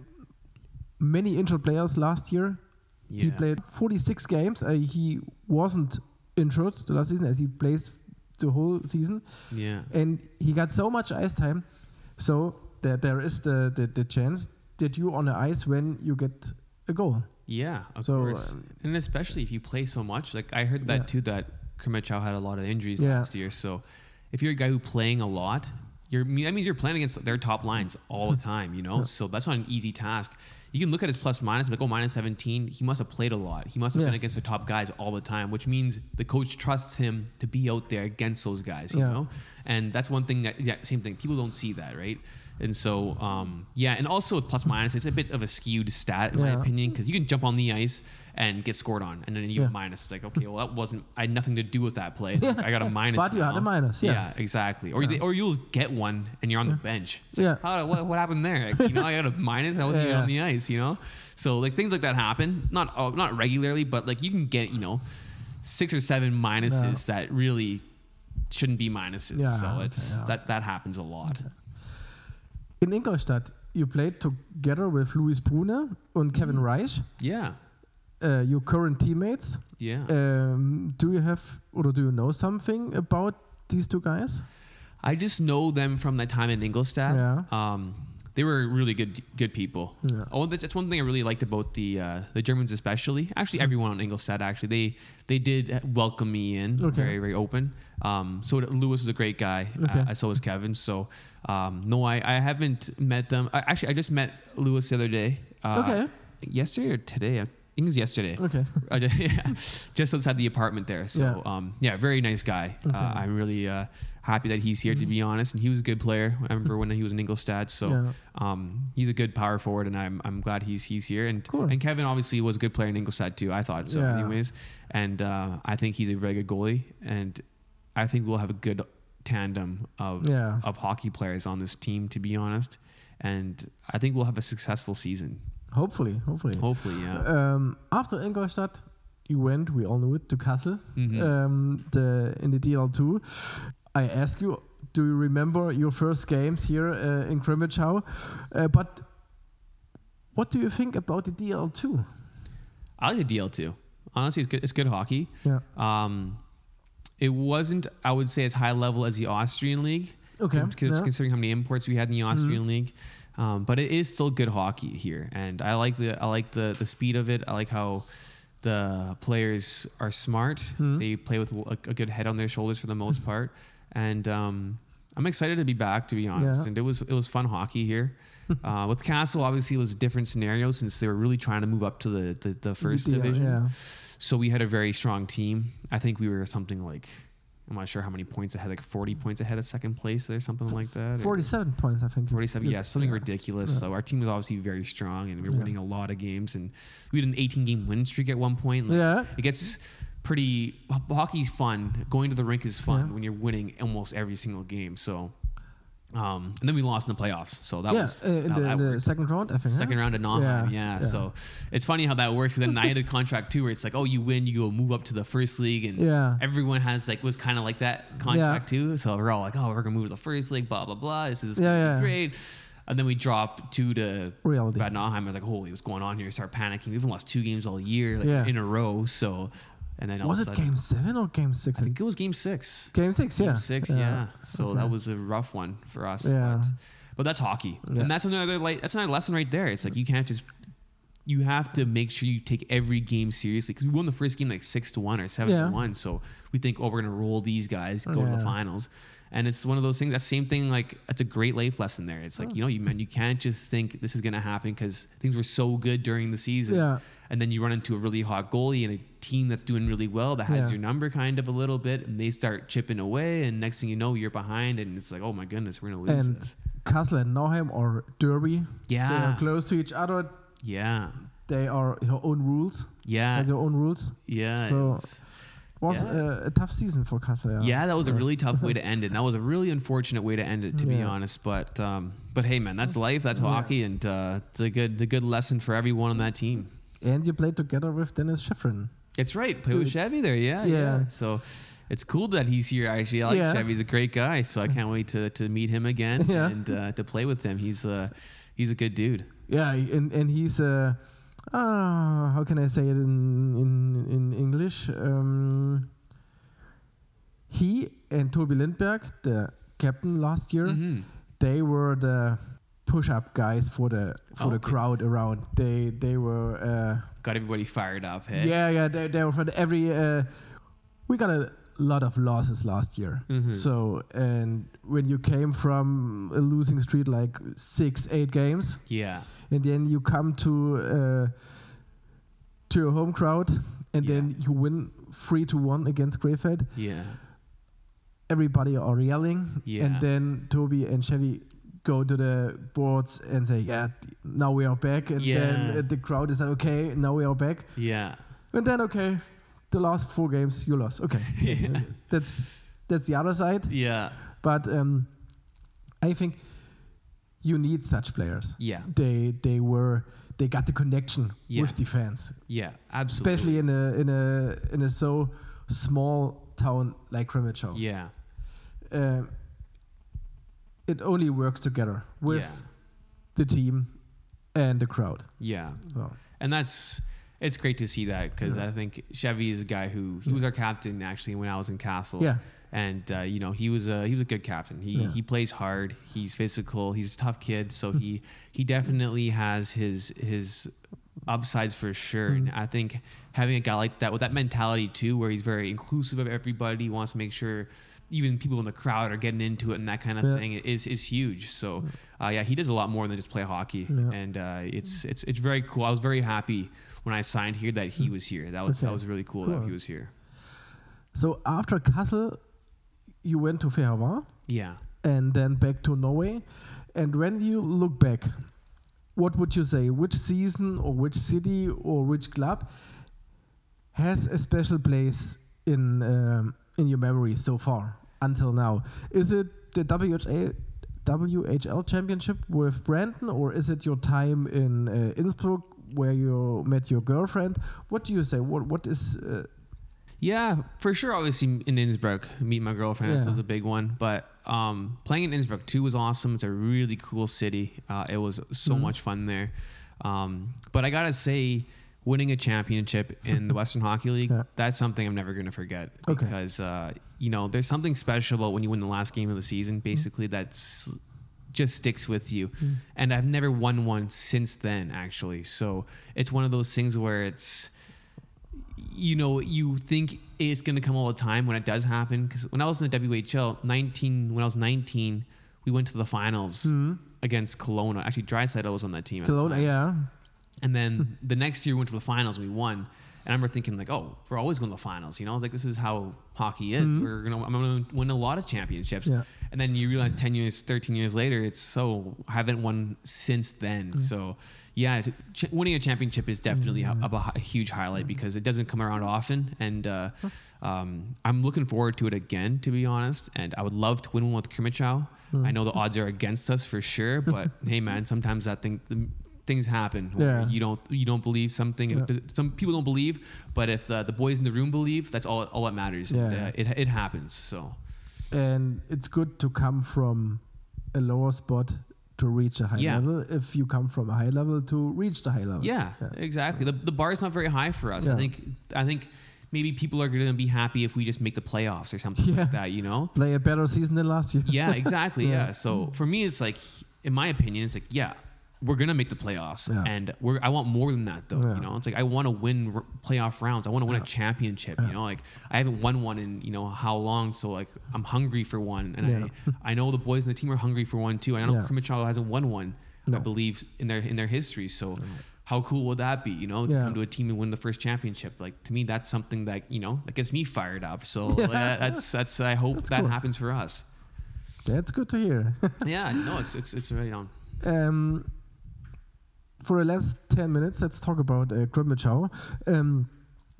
many injured players last year. Yeah. He played forty-six games. Uh, he wasn't injured the last season as he plays the whole season. Yeah. And he got so much ice time. So there there is the, the, the chance that you on the ice when you get a goal. Yeah, of so, course. Um, and especially if you play so much. Like I heard that yeah. too, that Krimichau had a lot of injuries yeah. last year. So if you're a guy who's playing a lot, you're, that means you're playing against their top lines all the time, you know? Yeah. So that's not an easy task. You can look at his plus minus and be like, oh, minus seventeen. He must have played a lot. He must have yeah. been against the top guys all the time, which means the coach trusts him to be out there against those guys, you yeah. know? And that's one thing that, yeah, same thing. People don't see that, right? And so, um, yeah, and also with plus minus, it's a bit of a skewed stat in yeah. my opinion, because you can jump on the ice and get scored on, and then you yeah. have minus. It's like, okay, well, that wasn't, I had nothing to do with that play. Like, I got a minus. But now. you had a minus, yeah. Yeah, exactly. Or, yeah. they, or you'll get one and you're on yeah. the bench. It's yeah. like, how, what, what happened there? Like, you know, I got a minus, I wasn't yeah. even on the ice, you know? So, like, things like that happen. Not uh, not regularly, but, like, you can get, you know, six or seven minuses yeah. that really shouldn't be minuses. Yeah, so, okay, it's yeah. that, that happens a lot. Okay. In Ingolstadt, you played together with Luis Brune and Kevin Mm. Reich. Yeah. Uh, your current teammates. Yeah. Um, do you have, or do you know something about these two guys? I just know them from that time in Ingolstadt. Yeah. Um, they were really good, good people. Yeah. Oh, that's, that's one thing I really liked about the uh, the Germans, especially. Actually, everyone in Ingolstadt. Actually, they they did welcome me in, Okay. very very open. Um, so Lewis is a great guy. Okay. Uh, so is Kevin. So um, no, I, I haven't met them. I, actually, I just met Lewis the other day. Uh, Okay. Yesterday or today? I think it was yesterday. Okay. I just, yeah, just outside the apartment there. So Yeah. um, yeah, very nice guy. Okay. Uh, I'm really uh, happy that he's here, to be honest. And he was a good player. I remember when he was in Ingolstadt. So Yeah. um, he's a good power forward, and I'm I'm glad he's he's here. And Cool. and Kevin obviously was a good player in Ingolstadt too. I thought so, Yeah. anyways. And uh, I think he's a very good goalie, and I think we'll have a good tandem of Yeah. of hockey players on this team, to be honest. And I think we'll have a successful season. Hopefully, hopefully. Hopefully, yeah. Um, after Ingolstadt, you went, we all knew it, to Kassel, Mhm. um, the, in the D L two. I ask you, do you remember your first games here uh, in Krimichau? Uh, but what do you think about the D L two? I like the D L two. Honestly, it's good. It's good hockey. Yeah. Um, it wasn't, I would say, as high level as the Austrian league. Okay. Cons- yeah. Considering how many imports we had in the Austrian Mhm. league, um, but it is still good hockey here, and I like the I like the the speed of it. I like how the players are smart. Mhm. They play with a, a good head on their shoulders for the most part, and um, I'm excited to be back, to be honest. Yeah. And it was it was fun hockey here. uh, with Kassel, obviously, it was a different scenario since they were really trying to move up to the the, the first The D L, division. Yeah. So we had a very strong team. I think we were something like, I'm not sure how many points ahead, like forty points ahead of second place or something like that. or forty-seven points, I think. forty-seven, Yeah. yeah, something Yeah. ridiculous. Yeah. So our team was obviously very strong, and we were Yeah. winning a lot of games. And we had an eighteen game win streak at one point. Like, Yeah. it gets pretty. Hockey's fun. Going to the rink is fun Yeah. when you're winning almost every single game. So, um, and then we lost in the playoffs. So that yeah, was uh, in that, the, that in the worked. second round, I think. Second huh? round at Nauheim, Yeah, yeah, yeah. So it's funny how that works. And then I had a contract too, where it's like, oh, you win, you go move up to the first league, and Yeah. everyone has like was kind of like that contract too. So we're all like, oh, we're gonna move to the first league, blah blah blah. This is Yeah, gonna yeah. be great. And then we drop two to Reality. Bad Nauheim. I was like, holy, what's going on here? Start panicking. We even lost two games all year, like Yeah. in a row. So, and then all Was of it a sudden, game seven or game six? I think it was game six. Game six, Game yeah. six, yeah. So Okay. that was a rough one for us. Yeah. But, but that's hockey, Yeah. and that's another like that's another lesson right there. It's like you can't just you have to make sure you take every game seriously, because we won the first game like six to one or seven Yeah. to one. So we think, oh, we're gonna roll these guys, go to Yeah. the finals. And it's one of those things. That same thing, like it's a great life lesson there. It's like, you know, you man, you can't just think this is gonna happen because things were so good during the season, Yeah. and then you run into a really hot goalie and a team that's doing really well that has Yeah. your number kind of a little bit, and they start chipping away, and next thing you know, you're behind, and it's like, oh my goodness, we're gonna lose And this. Kassel and Nauheim or Derby, they Yeah, are close to each other. yeah, They are their own rules. yeah, Have their own rules. yeah. So- it's- Was Yeah. a, a tough season for Kassel. Yeah. Yeah, that was a really tough way to end it. And that was a really unfortunate way to end it, to be Yeah. honest. But um, but hey, man, that's life. That's Yeah. hockey, and uh, it's a good a good lesson for everyone on that team. And you played together with Dennis Schifrin. It's right. Play with Dude. Chevy there, yeah, yeah, Yeah. So it's cool that he's here. Actually, I like Yeah. Chevy. He's a great guy. So I can't wait to to meet him again Yeah. and uh, to play with him. He's uh, he's a good dude. Yeah, and and he's uh, uh how can I say it in in in English? Um, he and Toby Lindberg, the captain last year, Mhm. they were the push-up guys for the for Oh, the okay. crowd around. They they were uh, Got everybody fired up. Hey? yeah yeah they they were for the every. Uh, we got a lot of losses last year. Mhm. So and when you came from a losing streak like six eight games, Yeah. and then you come to uh, to your home crowd, and Yeah. then you win three to one against Greyfeld. Yeah. Everybody are yelling, Yeah. and then Toby and Chevy go to the boards and say, "Yeah, now we are back." And Yeah. then uh, the crowd is like, "Okay, now we are back." Yeah. And then okay, the last four games you lost. Okay, Yeah. that's that's the other side. Yeah. But um, I think you need such players. Yeah. They they were they got the connection Yeah. with the fans, Yeah. Absolutely. especially in a in a in a so small town like Crimmitschau. Yeah. Uh, it only works together with Yeah. the team and the crowd. Yeah. So, And that's it's great to see that because Yeah. I think Chevy is a guy who he was our captain actually when I was in Castle. yeah, And uh, you know he was a he was a good captain. He Yeah. he plays hard. He's physical. He's a tough kid. So he he definitely has his his upsides for sure. And I think having a guy like that with that mentality too, where he's very inclusive of everybody, he wants to make sure even people in the crowd are getting into it and that kind of Yeah. thing is is huge. So uh, yeah, he does a lot more than just play hockey. Yeah. And uh, it's it's it's very cool. I was very happy when I signed here that he was here. That was Okay. that was really cool, Cool. that he was here. so after Kassel, you went to Fehmarn Yeah. and then back to Norway. And when you look back, what would you say? Which season or which city or which club has a special place in um, in your memory so far until now? Is it the W H A W H L championship with Brandon, or is it your time in uh, Innsbruck where you met your girlfriend? What do you say? What what is uh, Yeah, for sure. Obviously, in Innsbruck, meet my girlfriend Yeah. was a big one. But um, playing in Innsbruck too was awesome. It's a really cool city. Uh, it was so Mhm. much fun there. Um, but I gotta say, winning a championship in the Western Hockey League, Yeah. that's something I'm never gonna forget. Okay. Because uh, you know, there's something special about when you win the last game of the season. Basically, that's just sticks with you. Mm. And I've never won one since then, actually. So it's one of those things where it's, you know, you think it's going to come all the time when it does happen. Because when I was in the W H L, nineteen, when I was nineteen, we went to the finals Mhm. against Kelowna. Actually, Draisaitl was on that team. at the Kelowna? time. Yeah. And then the next year we went to the finals and we won. And I remember thinking like, oh, we're always going to the finals. You know, like this is how hockey is. Mhm. We're gonna, I'm going to win a lot of championships. Yeah. And then you realize ten years, thirteen years later, it's so I haven't won since then. So yeah, t- ch- winning a championship is definitely a, a, a huge highlight because it doesn't come around often. And uh, um, I'm looking forward to it again, to be honest. And I would love to win one with Crimmitschau. I know the odds are against us for sure, but hey, man, sometimes that thing. The, things happen where Yeah. you don't you don't believe something. Yeah. Some people don't believe, but if the, the boys in the room believe, that's all all that matters. And, Yeah. uh, it it happens. So And it's good to come from a lower spot to reach a high Yeah. level. If you come from a high level to reach the high level. yeah, exactly. The the bar is not very high for us. Yeah. I think I think maybe people are going to be happy if we just make the playoffs or something Yeah. like that. You know? Play a better season than last year. Yeah, exactly. Yeah. yeah. So for me, it's like, in my opinion, it's like, yeah, we're gonna make the playoffs, Yeah. and we're. I want more than that, though. Yeah. You know, it's like I want to win r- playoff rounds. I want to win Yeah. a championship. Yeah. You know, like I haven't won one in you know how long, so like I'm hungry for one, and Yeah. I I know the boys in the team are hungry for one too. And I know Yeah. Crimmitschau hasn't won one, No. I believe, in their in their history. So. How cool would that be, you know, to Yeah. come to a team and win the first championship? Like to me, that's something that you know that gets me fired up. So Yeah. uh, that's that's I hope That's that cool. happens for us. That's good to hear. Yeah, no, it's it's it's right on. um, for the last ten minutes, let's talk about uh, Crimmitschau. Um,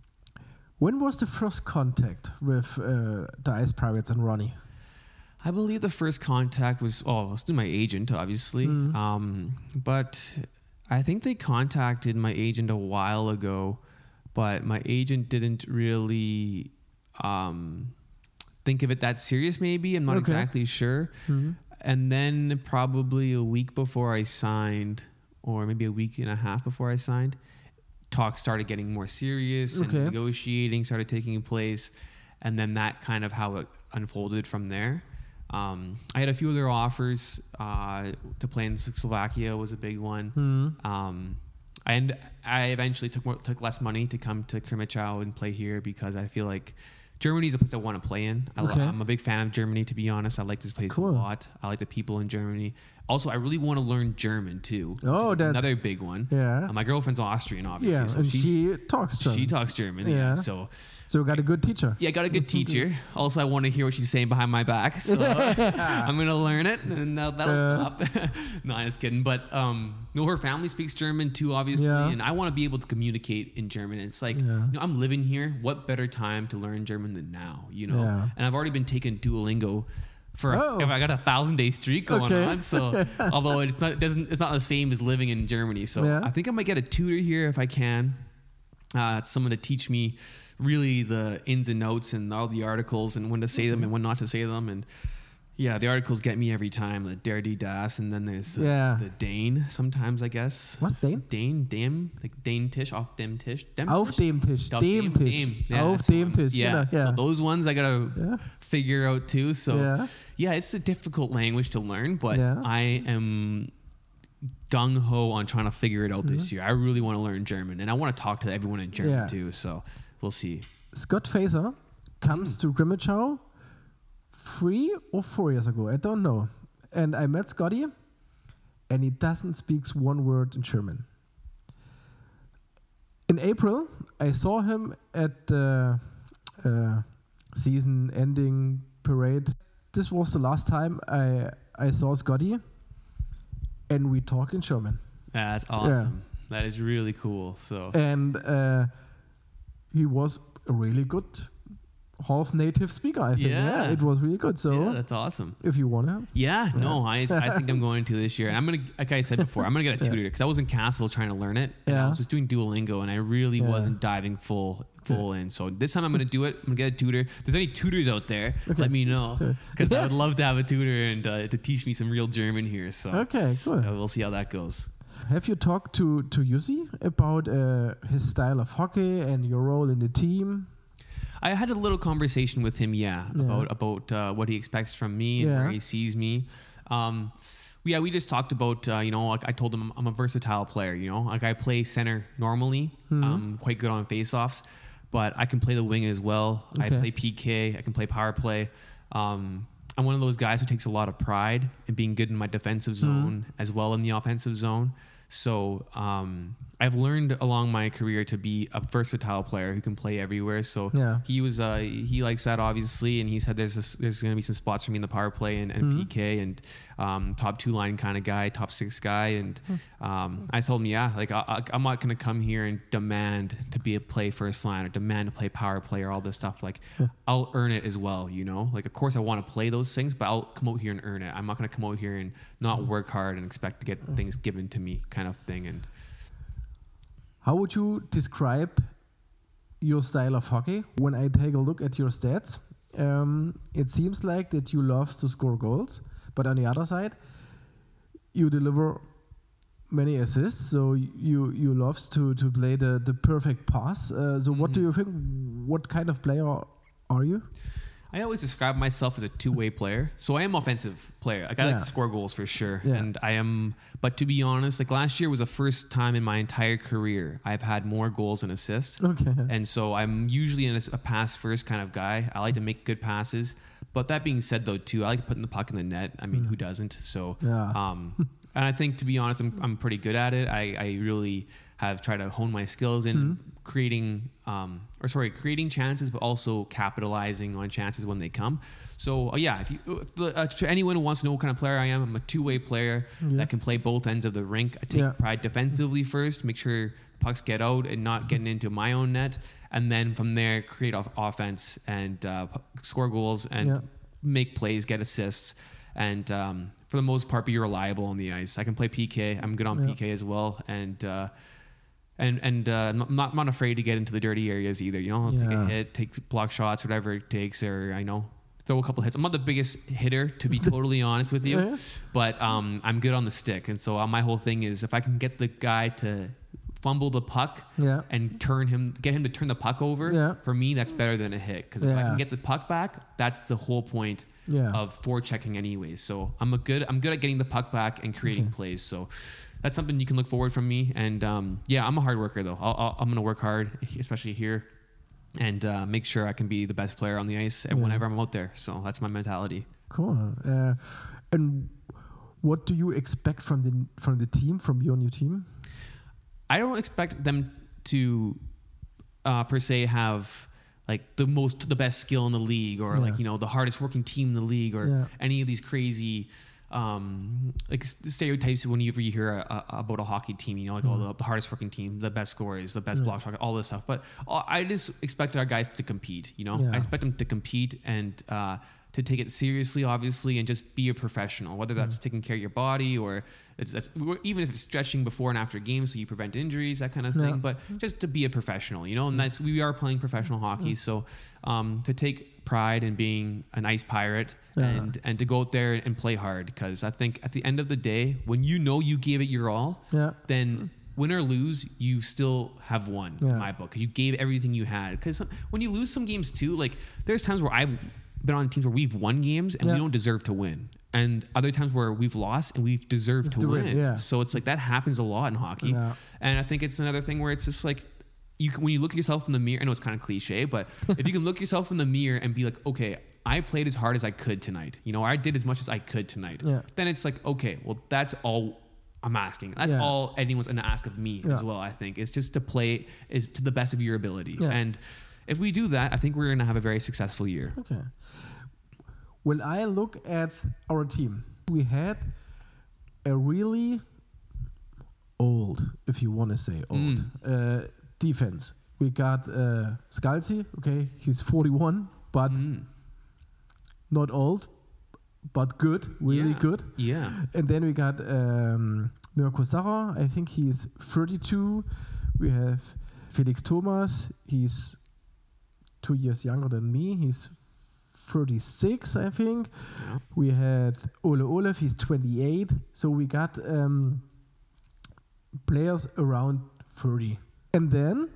when was the first contact with uh, the Ice Pirates and Ronnie? I believe the first contact was oh, it was through my agent, obviously. Mhm. Um, but I think they contacted my agent a while ago, but my agent didn't really um, think of it that serious. Maybe I'm not Okay. exactly sure. Mhm. And then probably a week before I signed, or maybe a week and a half before I signed, talks started getting more serious and Okay. negotiating started taking place. And then that kind of how it unfolded from there. Um, I had a few other offers uh, to play in Slovakia was a big one. Mm-hmm. Um, and I eventually took more, took less money to come to Crimmitschau and play here because I feel like Germany is a place I want to play in. I, Okay. I'm a big fan of Germany, to be honest. I like this place Cool. a lot. I like the people in Germany. Also, I really want to learn German too. which Oh, is that's- another big one. Yeah. Uh, my girlfriend's Austrian, obviously. Yeah, so and she's, she talks German. she talks German. Yeah. Yeah. So So you got a good teacher. yeah, I got a good teacher. Also, I want to hear what she's saying behind my back, so I'm gonna learn it, and uh, that'll Yeah. stop. No, I'm just kidding. But um, no, her family speaks German too, obviously, Yeah. and I want to be able to communicate in German. It's like, Yeah. you know, I'm living here. What better time to learn German than now? You know, Yeah. and I've already been taking Duolingo. For Oh. a, I got a thousand day streak going Okay. on, so although it's not it doesn't it's not the same as living in Germany, so Yeah. I think I might get a tutor here if I can. Uh, someone to teach me really the ins and outs and all the articles and when to say them and when not to say them. And yeah, the articles get me every time. The der, die, das, and then there's uh, Yeah. the Dane sometimes, I guess. What's Dane? Dane, dem, like Dane Tisch, auf dem Tisch. Dem Auf Tisch? dem Tisch. Auf Dem Tisch. dem. Yeah, Auf that's dem the one. Tisch. Yeah. Genau, yeah. So those ones I gotta Yeah. figure out too. So Yeah. yeah, it's a difficult language to learn, but Yeah. I am gung ho on trying to figure it out this year. I really want to learn German, and I want to talk to everyone in German Yeah. too. So we'll see. Scott Fazer comes to Grimmitschau three or four years ago. I don't know. And I met Scotty, and he doesn't speak one word in German. In April, I saw him at the uh, season-ending parade. This was the last time I I saw Scotty, and we talked in German. That's awesome. That is really cool. So And uh, he was a really good half native speaker, I think. Yeah. Yeah, it was really good. So yeah, that's awesome. if you want to. Yeah, no, I I think I'm going to this year, and I'm gonna, like I said before, I'm gonna get a tutor because I was in Castle trying to learn it, and I Yeah. was just doing Duolingo, and I really Yeah. wasn't diving full full in. So this time I'm gonna do it. I'm gonna get a tutor. If there's any tutors out there, Okay. let me know Sure. because I would love to have a tutor and uh, to teach me some real German here. So Okay, cool. uh, we'll see how that goes. Have you talked to, to Jussi about uh, his style of hockey and your role in the team? I had a little conversation with him, yeah, Yeah. about about uh, what he expects from me and Yeah. where he sees me. Um, yeah, we just talked about, uh, you know, like I told him I'm, I'm a versatile player, you know, like I play center normally, Mhm. um, quite good on faceoffs, but I can play the wing as well. I Okay. play P K, I can play power play. Um, I'm one of those guys who takes a lot of pride in being good in my defensive zone as well in the offensive zone. So um, I've learned along my career to be a versatile player who can play everywhere. So Yeah. he was uh, he likes that obviously, and he said there's this, there's going to be some spots for me in the power play and, and Mhm. P K and um, top two line kind of guy, top six guy. And um, I told him, yeah, like I, I, I'm not going to come here and demand to be a play first line or demand to play power play or all this stuff. Like Yeah. I'll earn it as well, you know. Like of course I want to play those things, but I'll come out here and earn it. I'm not going to come out here and not work hard and expect to get things given to me, kind of thing. And How would you describe your style of hockey? When I take a look at your stats, um, it seems like that you love to score goals, but on the other side, you deliver many assists. So you you loves to to play the the perfect pass. Uh, so what do Mhm. you think? What kind of player are you? I always describe myself as a two-way player. So I am offensive player. Like I Yeah. like to score goals for sure. Yeah. And I am, but to be honest, like last year was the first time in my entire career I've had more goals and assists. Okay. And so I'm usually in a, a pass first kind of guy. I like to make good passes. But that being said though too, I like putting the puck in the net. I mean, who doesn't? So, Yeah. um, and I think to be honest, I'm, I'm pretty good at it. I, I really have tried to hone my skills in Mhm. creating, um, or sorry, creating chances, but also capitalizing on chances when they come. So uh, yeah, if you, if the, uh, to anyone who wants to know what kind of player I am, I'm a two-way player Yeah. that can play both ends of the rink. I take Yeah. pride defensively first, make sure pucks get out and not getting into my own net, and then from there create off offense and uh, p- score goals and Yeah. make plays, get assists, and um, for the most part be reliable on the ice. I can play P K. I'm good on Yeah. P K as well, and uh, and and uh, I'm not, not afraid to get into the dirty areas either. You know, I'll take Yeah. a hit, take block shots, whatever it takes, or I know throw a couple hits. I'm not the biggest hitter, to be totally honest with you, Yeah. but um, I'm good on the stick, and so uh, my whole thing is if I can get the guy to fumble the puck yeah. and turn him, get him to turn the puck over, yeah. for me, that's better than a hit. Because yeah. if I can get the puck back, that's the whole point yeah. of forechecking anyways. So I'm a good, I'm good at getting the puck back and creating okay. plays. So that's something you can look forward from me. And um, yeah, I'm a hard worker though. I'll, I'll, I'm going to work hard, especially here, and uh, make sure I can be the best player on the ice yeah. whenever I'm out there. So that's my mentality. Cool. Uh, and what do you expect from the from the team, from your new team? I don't expect them to uh, per se have like the most, the best skill in the league, or yeah. like, you know, the hardest working team in the league, or yeah. any of these crazy um, like stereotypes when you, you hear a, a, about a hockey team, you know, like mm. oh, the, the hardest working team, the best scorers, the best yeah. block shot, all this stuff. But uh, I just expect our guys to compete, you know, yeah. I expect them to compete and uh, to take it seriously, obviously, and just be a professional, whether that's mm. taking care of your body, or it's that's even if it's stretching before and after games so you prevent injuries, that kind of thing. Yeah. But just to be a professional, you know, and that's, we are playing professional hockey. Mm. So um, to take pride in being an ice pirate yeah. and, and to go out there and play hard, because I think at the end of the day, when you know you gave it your all, yeah. then win or lose, you still have won yeah. in my book. You gave everything you had. Because when you lose some games too, like there's times where I've been on teams where we've won games and yeah. we don't deserve to win, and other times where we've lost and we've deserved to, to win. win yeah. So it's like that happens a lot in hockey, yeah. and I think it's another thing where it's just like you can, when you look at yourself in the mirror. I know it's kind of cliche, but if you can look yourself in the mirror and be like, okay, I played as hard as I could tonight. You know, I did as much as I could tonight. Yeah. Then it's like, okay, well, that's all I'm asking. That's yeah. all anyone's going to ask of me yeah. as well. I think it's just to play is to the best of your ability, yeah. and if we do that, I think we're going to have a very successful year. Okay. When I look at our team, we had a really old, if you want to say old, mm. uh, defense. We got uh, Scalzi, okay, he's forty-one, but mm. not old, but good, really yeah. good. Yeah. And then we got um, Mirko Sarra, I think he's thirty-two. We have Felix Thomas, he's two years younger than me, he's thirty-six, I think. Yeah. We had Ole Olef, he's twenty-eight. So we got um, players around thirty. And then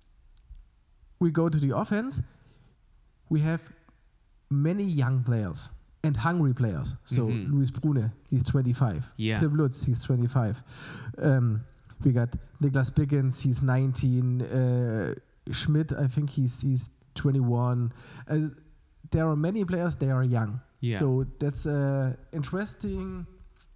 we go to the offense. We have many young players and hungry players. So mm-hmm. Luis Brune, he's twenty-five. Yeah. Tim Lutz, he's twenty-five. Um, we got Niklas Biggins, he's nineteen. Uh, Schmidt, I think he's he's twenty-one. Uh, there are many players, they are young. Yeah. So that's uh, interesting.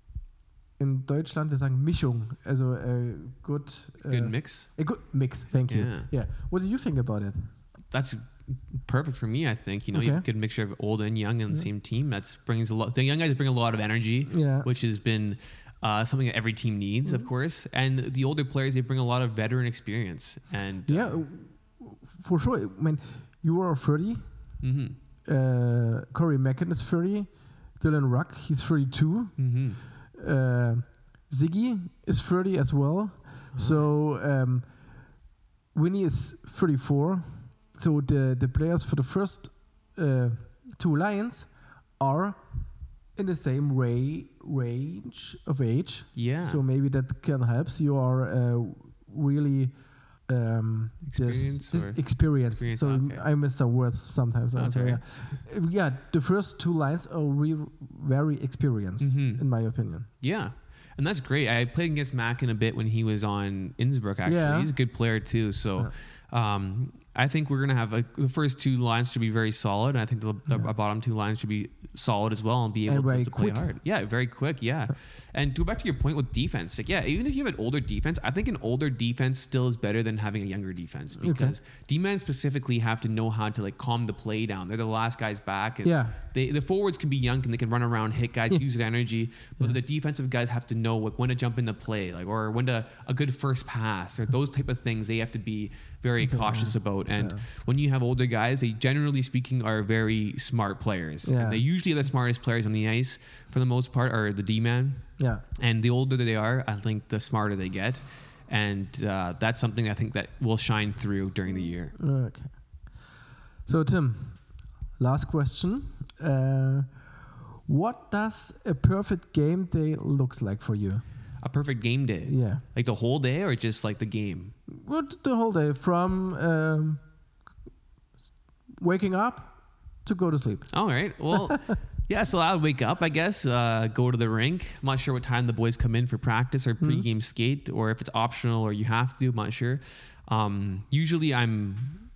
In Deutschland, wir sagen Mischung. Also a good... Uh, good mix? A good mix, thank you. Yeah. yeah. What do you think about it? That's perfect for me, I think. You know, okay. you have a good mixture of old and young on the yeah. same team. That brings a lot... The young guys bring a lot of energy, yeah. which has been uh, something that every team needs, mm-hmm. of course. And the older players, they bring a lot of veteran experience. And Yeah, uh, for sure. I mean, you are thirty. Mm-hmm. Uh, Corey Mackin is thirty. Dylan Ruck, he's thirty-two. Mm-hmm. Uh, Ziggy is thirty as well. Oh. So um, Winnie is thirty-four. So the, the players for the first uh, two lines are in the same ra- range of age. Yeah. So maybe that can help. So you are uh, really um, experience. This, this experience. experience. So okay. I miss some words sometimes. Oh, so, yeah. yeah, the first two lines are really very experienced, mm-hmm. in my opinion. Yeah. And that's great. I played against Mackin a bit when he was on Innsbruck, actually. Yeah. He's a good player, too. So yeah. um, I think we're going to have a, the first two lines should be very solid. And I think the, the yeah. bottom two lines should be solid as well and be able and to, to play hard. Yeah, very quick. Yeah. And to go back to your point with defense, like, yeah, even if you have an older defense, I think an older defense still is better than having a younger defense, because okay. D-men specifically have to know how to like calm the play down. They're the last guys back. And yeah. They, the forwards can be young and they can run around, hit guys, use their energy. But yeah. the defensive guys have to know like when to jump into play, like or when to a good first pass or those type of things. They have to be very okay. cautious about. And yeah. when you have older guys, they generally speaking are very smart players. Yeah. And they usually are the smartest players on the ice for the most part are the D-man. Yeah. And the older they are, I think the smarter they get. And uh, that's something I think that will shine through during the year. Okay. So Tim, last question. Uh, what does a perfect game day looks like for you? a perfect game day? Yeah. Like the whole day or just like the game? Well, the whole day from um, waking up to go to sleep. All right. Well, yeah, so I would wake up, I guess, uh, go to the rink. I'm not sure what time the boys come in for practice or pregame mm-hmm. skate, or if it's optional or you have to. I'm not sure. Um, usually I'm,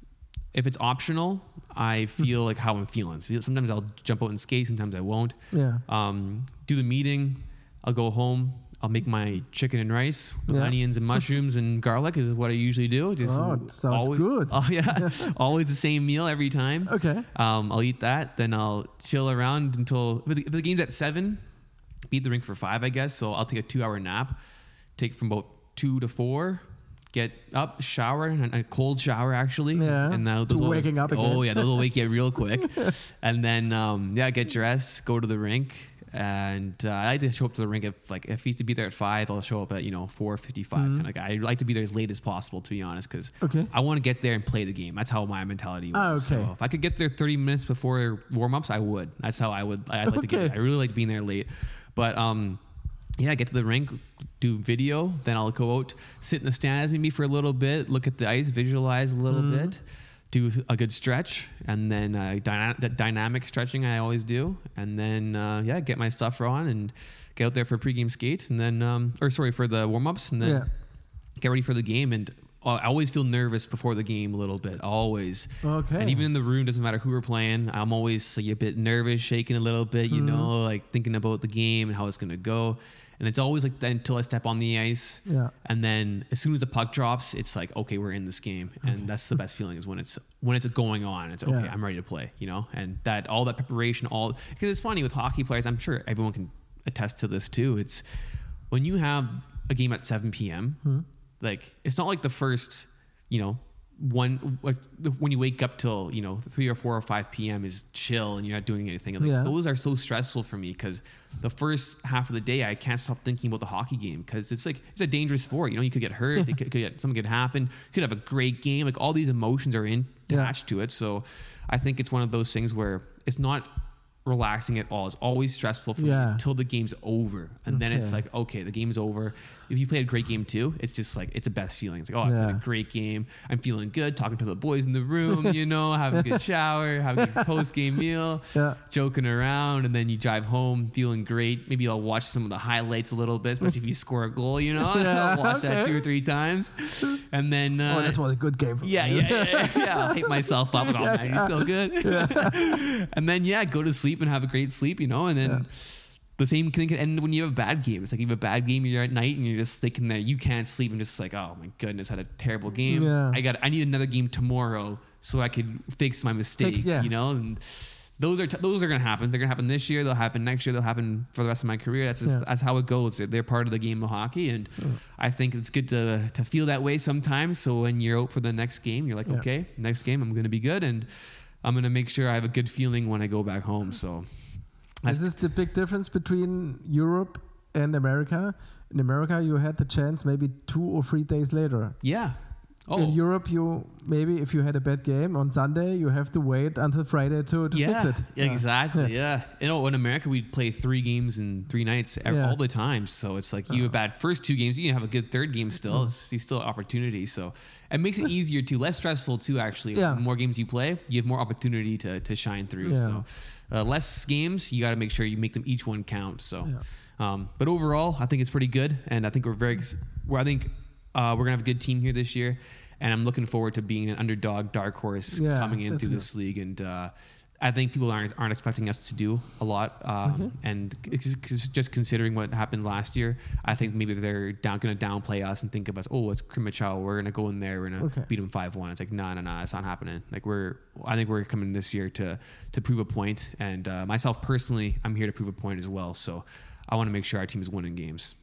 if it's optional, I feel like how I'm feeling. So sometimes I'll jump out and skate. Sometimes I won't. Yeah. Um, do the meeting. I'll go home. I'll make my chicken and rice with yeah. onions and mushrooms and garlic is what I usually do. Just oh, it sounds always, good. Oh yeah, always the same meal every time. Okay. Um, I'll eat that. Then I'll chill around until if the, if the game's at seven. Beat the rink for five, I guess. So I'll take a two-hour nap. Take from about two to four. Get up, shower, and a cold shower actually. Yeah. And now those will, waking up again. Oh yeah, those will wake you up real quick. And then um, yeah, get dressed, go to the rink. And uh, I like to show up to the rink if like if he used to be there at five, I'll show up at you know four fifty-five mm-hmm. kind of guy. I like to be there as late as possible, to be honest, because okay. I want to get there and play the game. That's how my mentality was. Oh, okay. So if I could get there thirty minutes before warm ups, I would. That's how I would. I'd like okay. to get. I really like being there late, but um, yeah, get to the rink, do video, then I'll go out, sit in the stands maybe for a little bit, look at the ice, visualize a little mm-hmm. bit. Do a good stretch, and then uh, dyna- dynamic stretching I always do, and then uh, yeah, get my stuff on and get out there for a pregame skate, and then um, or sorry for the warm ups, and then yeah. get ready for the game. And uh, I always feel nervous before the game a little bit, always. Okay. And even in the room, doesn't matter who we're playing, I'm always like, a bit nervous, shaking a little bit, you mm-hmm. know, like thinking about the game and how it's gonna go. And it's always like that until I step on the ice. Yeah. And then as soon as the puck drops, it's like, okay, we're in this game. And okay. that's the best feeling is when it's when it's going on. It's okay, yeah. I'm ready to play, you know? And that all that preparation, all because it's funny with hockey players, I'm sure everyone can attest to this too. It's when you have a game at seven p.m., hmm. like it's not like the first, you know, one like when you wake up till you know three or four or five p.m. is chill and you're not doing anything. Like, yeah. Those are so stressful for me because the first half of the day I can't stop thinking about the hockey game because it's like it's a dangerous sport. You know, you could get hurt, it could, could get, something could happen. You could have a great game. Like all these emotions are in, attached yeah. to it. So I think it's one of those things where it's not relaxing at all. It's always stressful for yeah. me until the game's over, and okay. then it's like, okay, the game's over. If you play a great game too, it's just like it's the best feeling. It's like, oh, yeah. I played a great game. I'm feeling good, talking to the boys in the room, you know, having a good shower, having a good post game meal, yeah. joking around, and then you drive home feeling great. Maybe I'll watch some of the highlights a little bit, especially if you score a goal, you know. Yeah, I'll watch okay. that two or three times, and then uh, oh, that's was a good game. For yeah, me. yeah, yeah, yeah, yeah. I'll hate myself up. Like, oh yeah, man, you're so good. Yeah. And then yeah, go to sleep and have a great sleep, you know, and then. Yeah. The same thing can end when you have a bad game. It's like you have a bad game, you're at night and you're just thinking that you can't sleep and just like, oh my goodness, I had a terrible game. Yeah. I got, I need another game tomorrow so I could fix my mistake, fix, yeah. you know? And those are, t- those are going to happen. They're going to happen this year. They'll happen next year. They'll happen for the rest of my career. That's just, yeah. that's how it goes. They're, they're part of the game of hockey. And yeah. I think it's good to, to feel that way sometimes. So when you're out for the next game, you're like, yeah. okay, next game, I'm going to be good. And I'm going to make sure I have a good feeling when I go back home. So Is this the big difference between Europe and America? In America, you had the chance maybe two or three days later. Yeah. Oh. In Europe, you maybe if you had a bad game on Sunday, you have to wait until Friday to, to yeah, fix it. Yeah, exactly. Yeah. yeah. You know, in America, we'd play three games in three nights every, yeah. all the time. So it's like you have bad first two games, you can have a good third game still. Mm. It's, you still have opportunity. So it makes it easier too, less stressful too, actually. Yeah. The more games you play, you have more opportunity to, to shine through. Yeah. So uh, less games, you got to make sure you make them each one count. So, yeah. um, but overall, I think it's pretty good. And I think we're very, we're, I think uh, we're going to have a good team here this year. And I'm looking forward to being an underdog, dark horse yeah, coming into this good. league. And uh, I think people aren't aren't expecting us to do a lot. Um, okay. And it's, it's just considering what happened last year, I think maybe they're down, going to downplay us and think of us, oh, it's Krimitschau. We're going to go in there. We're going to okay. beat them five one. It's like, no, no, no, it's not happening. Like we're, I think we're coming this year to to prove a point. And uh, myself personally, I'm here to prove a point as well. So I want to make sure our team is winning games.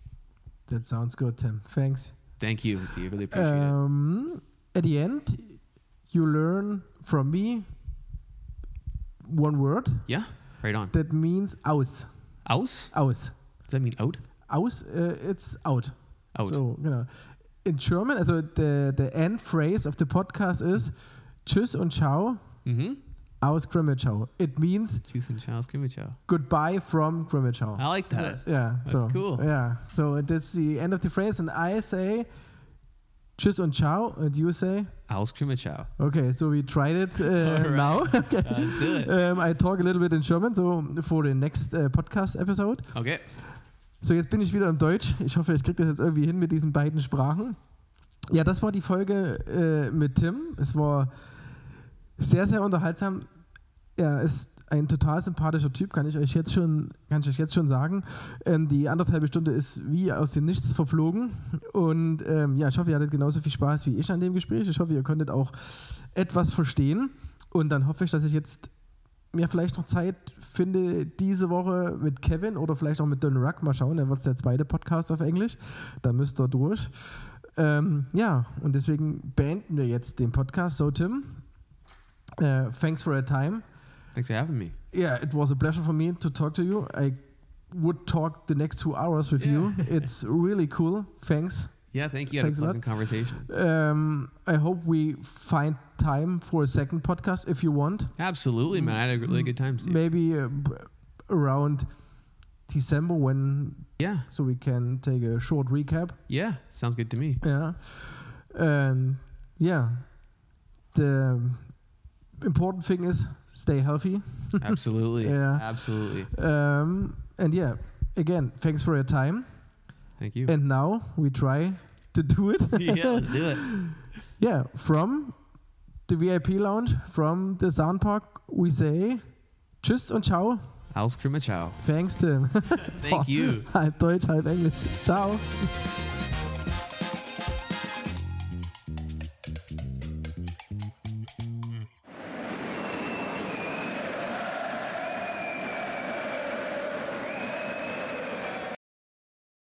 That sounds good, Tim. Thanks. Thank you, Steve. Really appreciate um, it. At the end, you learn from me one word. Yeah, right on. That means aus. Aus? Aus. Does that mean out? Aus, uh, it's out. Out. So, you know, in German, also the, the end phrase of the podcast is Tschüss und Ciao. Mm-hmm. aus Grimmitschau. It means Tschüss und ciao aus Grimmitschau. Goodbye from Grimmitschau. I like that. Yeah, That's so, cool. Yeah, so that's the end of the phrase, and I say Tschüss und ciao, and you say? Aus Grimmitschau. Okay, so we tried it uh, right. now. Okay. Uh, let's do it. Um, I talk a little bit in German, so for the next uh, podcast episode. Okay. So, jetzt bin ich wieder im Deutsch. Ich hoffe, ich kriege das jetzt irgendwie hin mit diesen beiden Sprachen. Ja, das war die Folge äh, mit Tim. Es war sehr, sehr unterhaltsam. Er ist ein total sympathischer Typ, kann ich euch jetzt schon, kann ich euch jetzt schon sagen. Ähm, die anderthalbe Stunde ist wie aus dem Nichts verflogen. Und ähm, ja, ich hoffe, ihr hattet genauso viel Spaß wie ich an dem Gespräch. Ich hoffe, ihr konntet auch etwas verstehen. Und dann hoffe ich, dass ich jetzt mir vielleicht noch Zeit finde, diese Woche mit Kevin oder vielleicht auch mit Don Ruck, mal schauen, dann wird es der zweite Podcast auf Englisch, da müsst ihr durch. Ähm, ja, und deswegen beenden wir jetzt den Podcast. So, Tim, uh, thanks for your time. Thanks for having me. Yeah, it was a pleasure for me to talk to you. I would talk the next two hours with Yeah. you. It's really cool. Thanks. Yeah, thank you. I had Thanks a a lot. pleasant conversation. Um, I hope we find time for a second podcast if you want. Absolutely, man. I had a really good time, Steve. Maybe uh, b- around December when, Yeah, so we can take a short recap. yeah. Sounds good to me. Yeah. And yeah, the important thing is stay healthy. Absolutely. Yeah. Absolutely. Um, and yeah, again, thanks for your time. Thank you. And now we try to do it. Yeah, let's do it. Yeah, from the V I P lounge, from the sound park, we say Tschüss und ciao. Aus Grimmitschau. Thanks, Tim. Thank you. Halb Deutsch, halb Englisch. Ciao.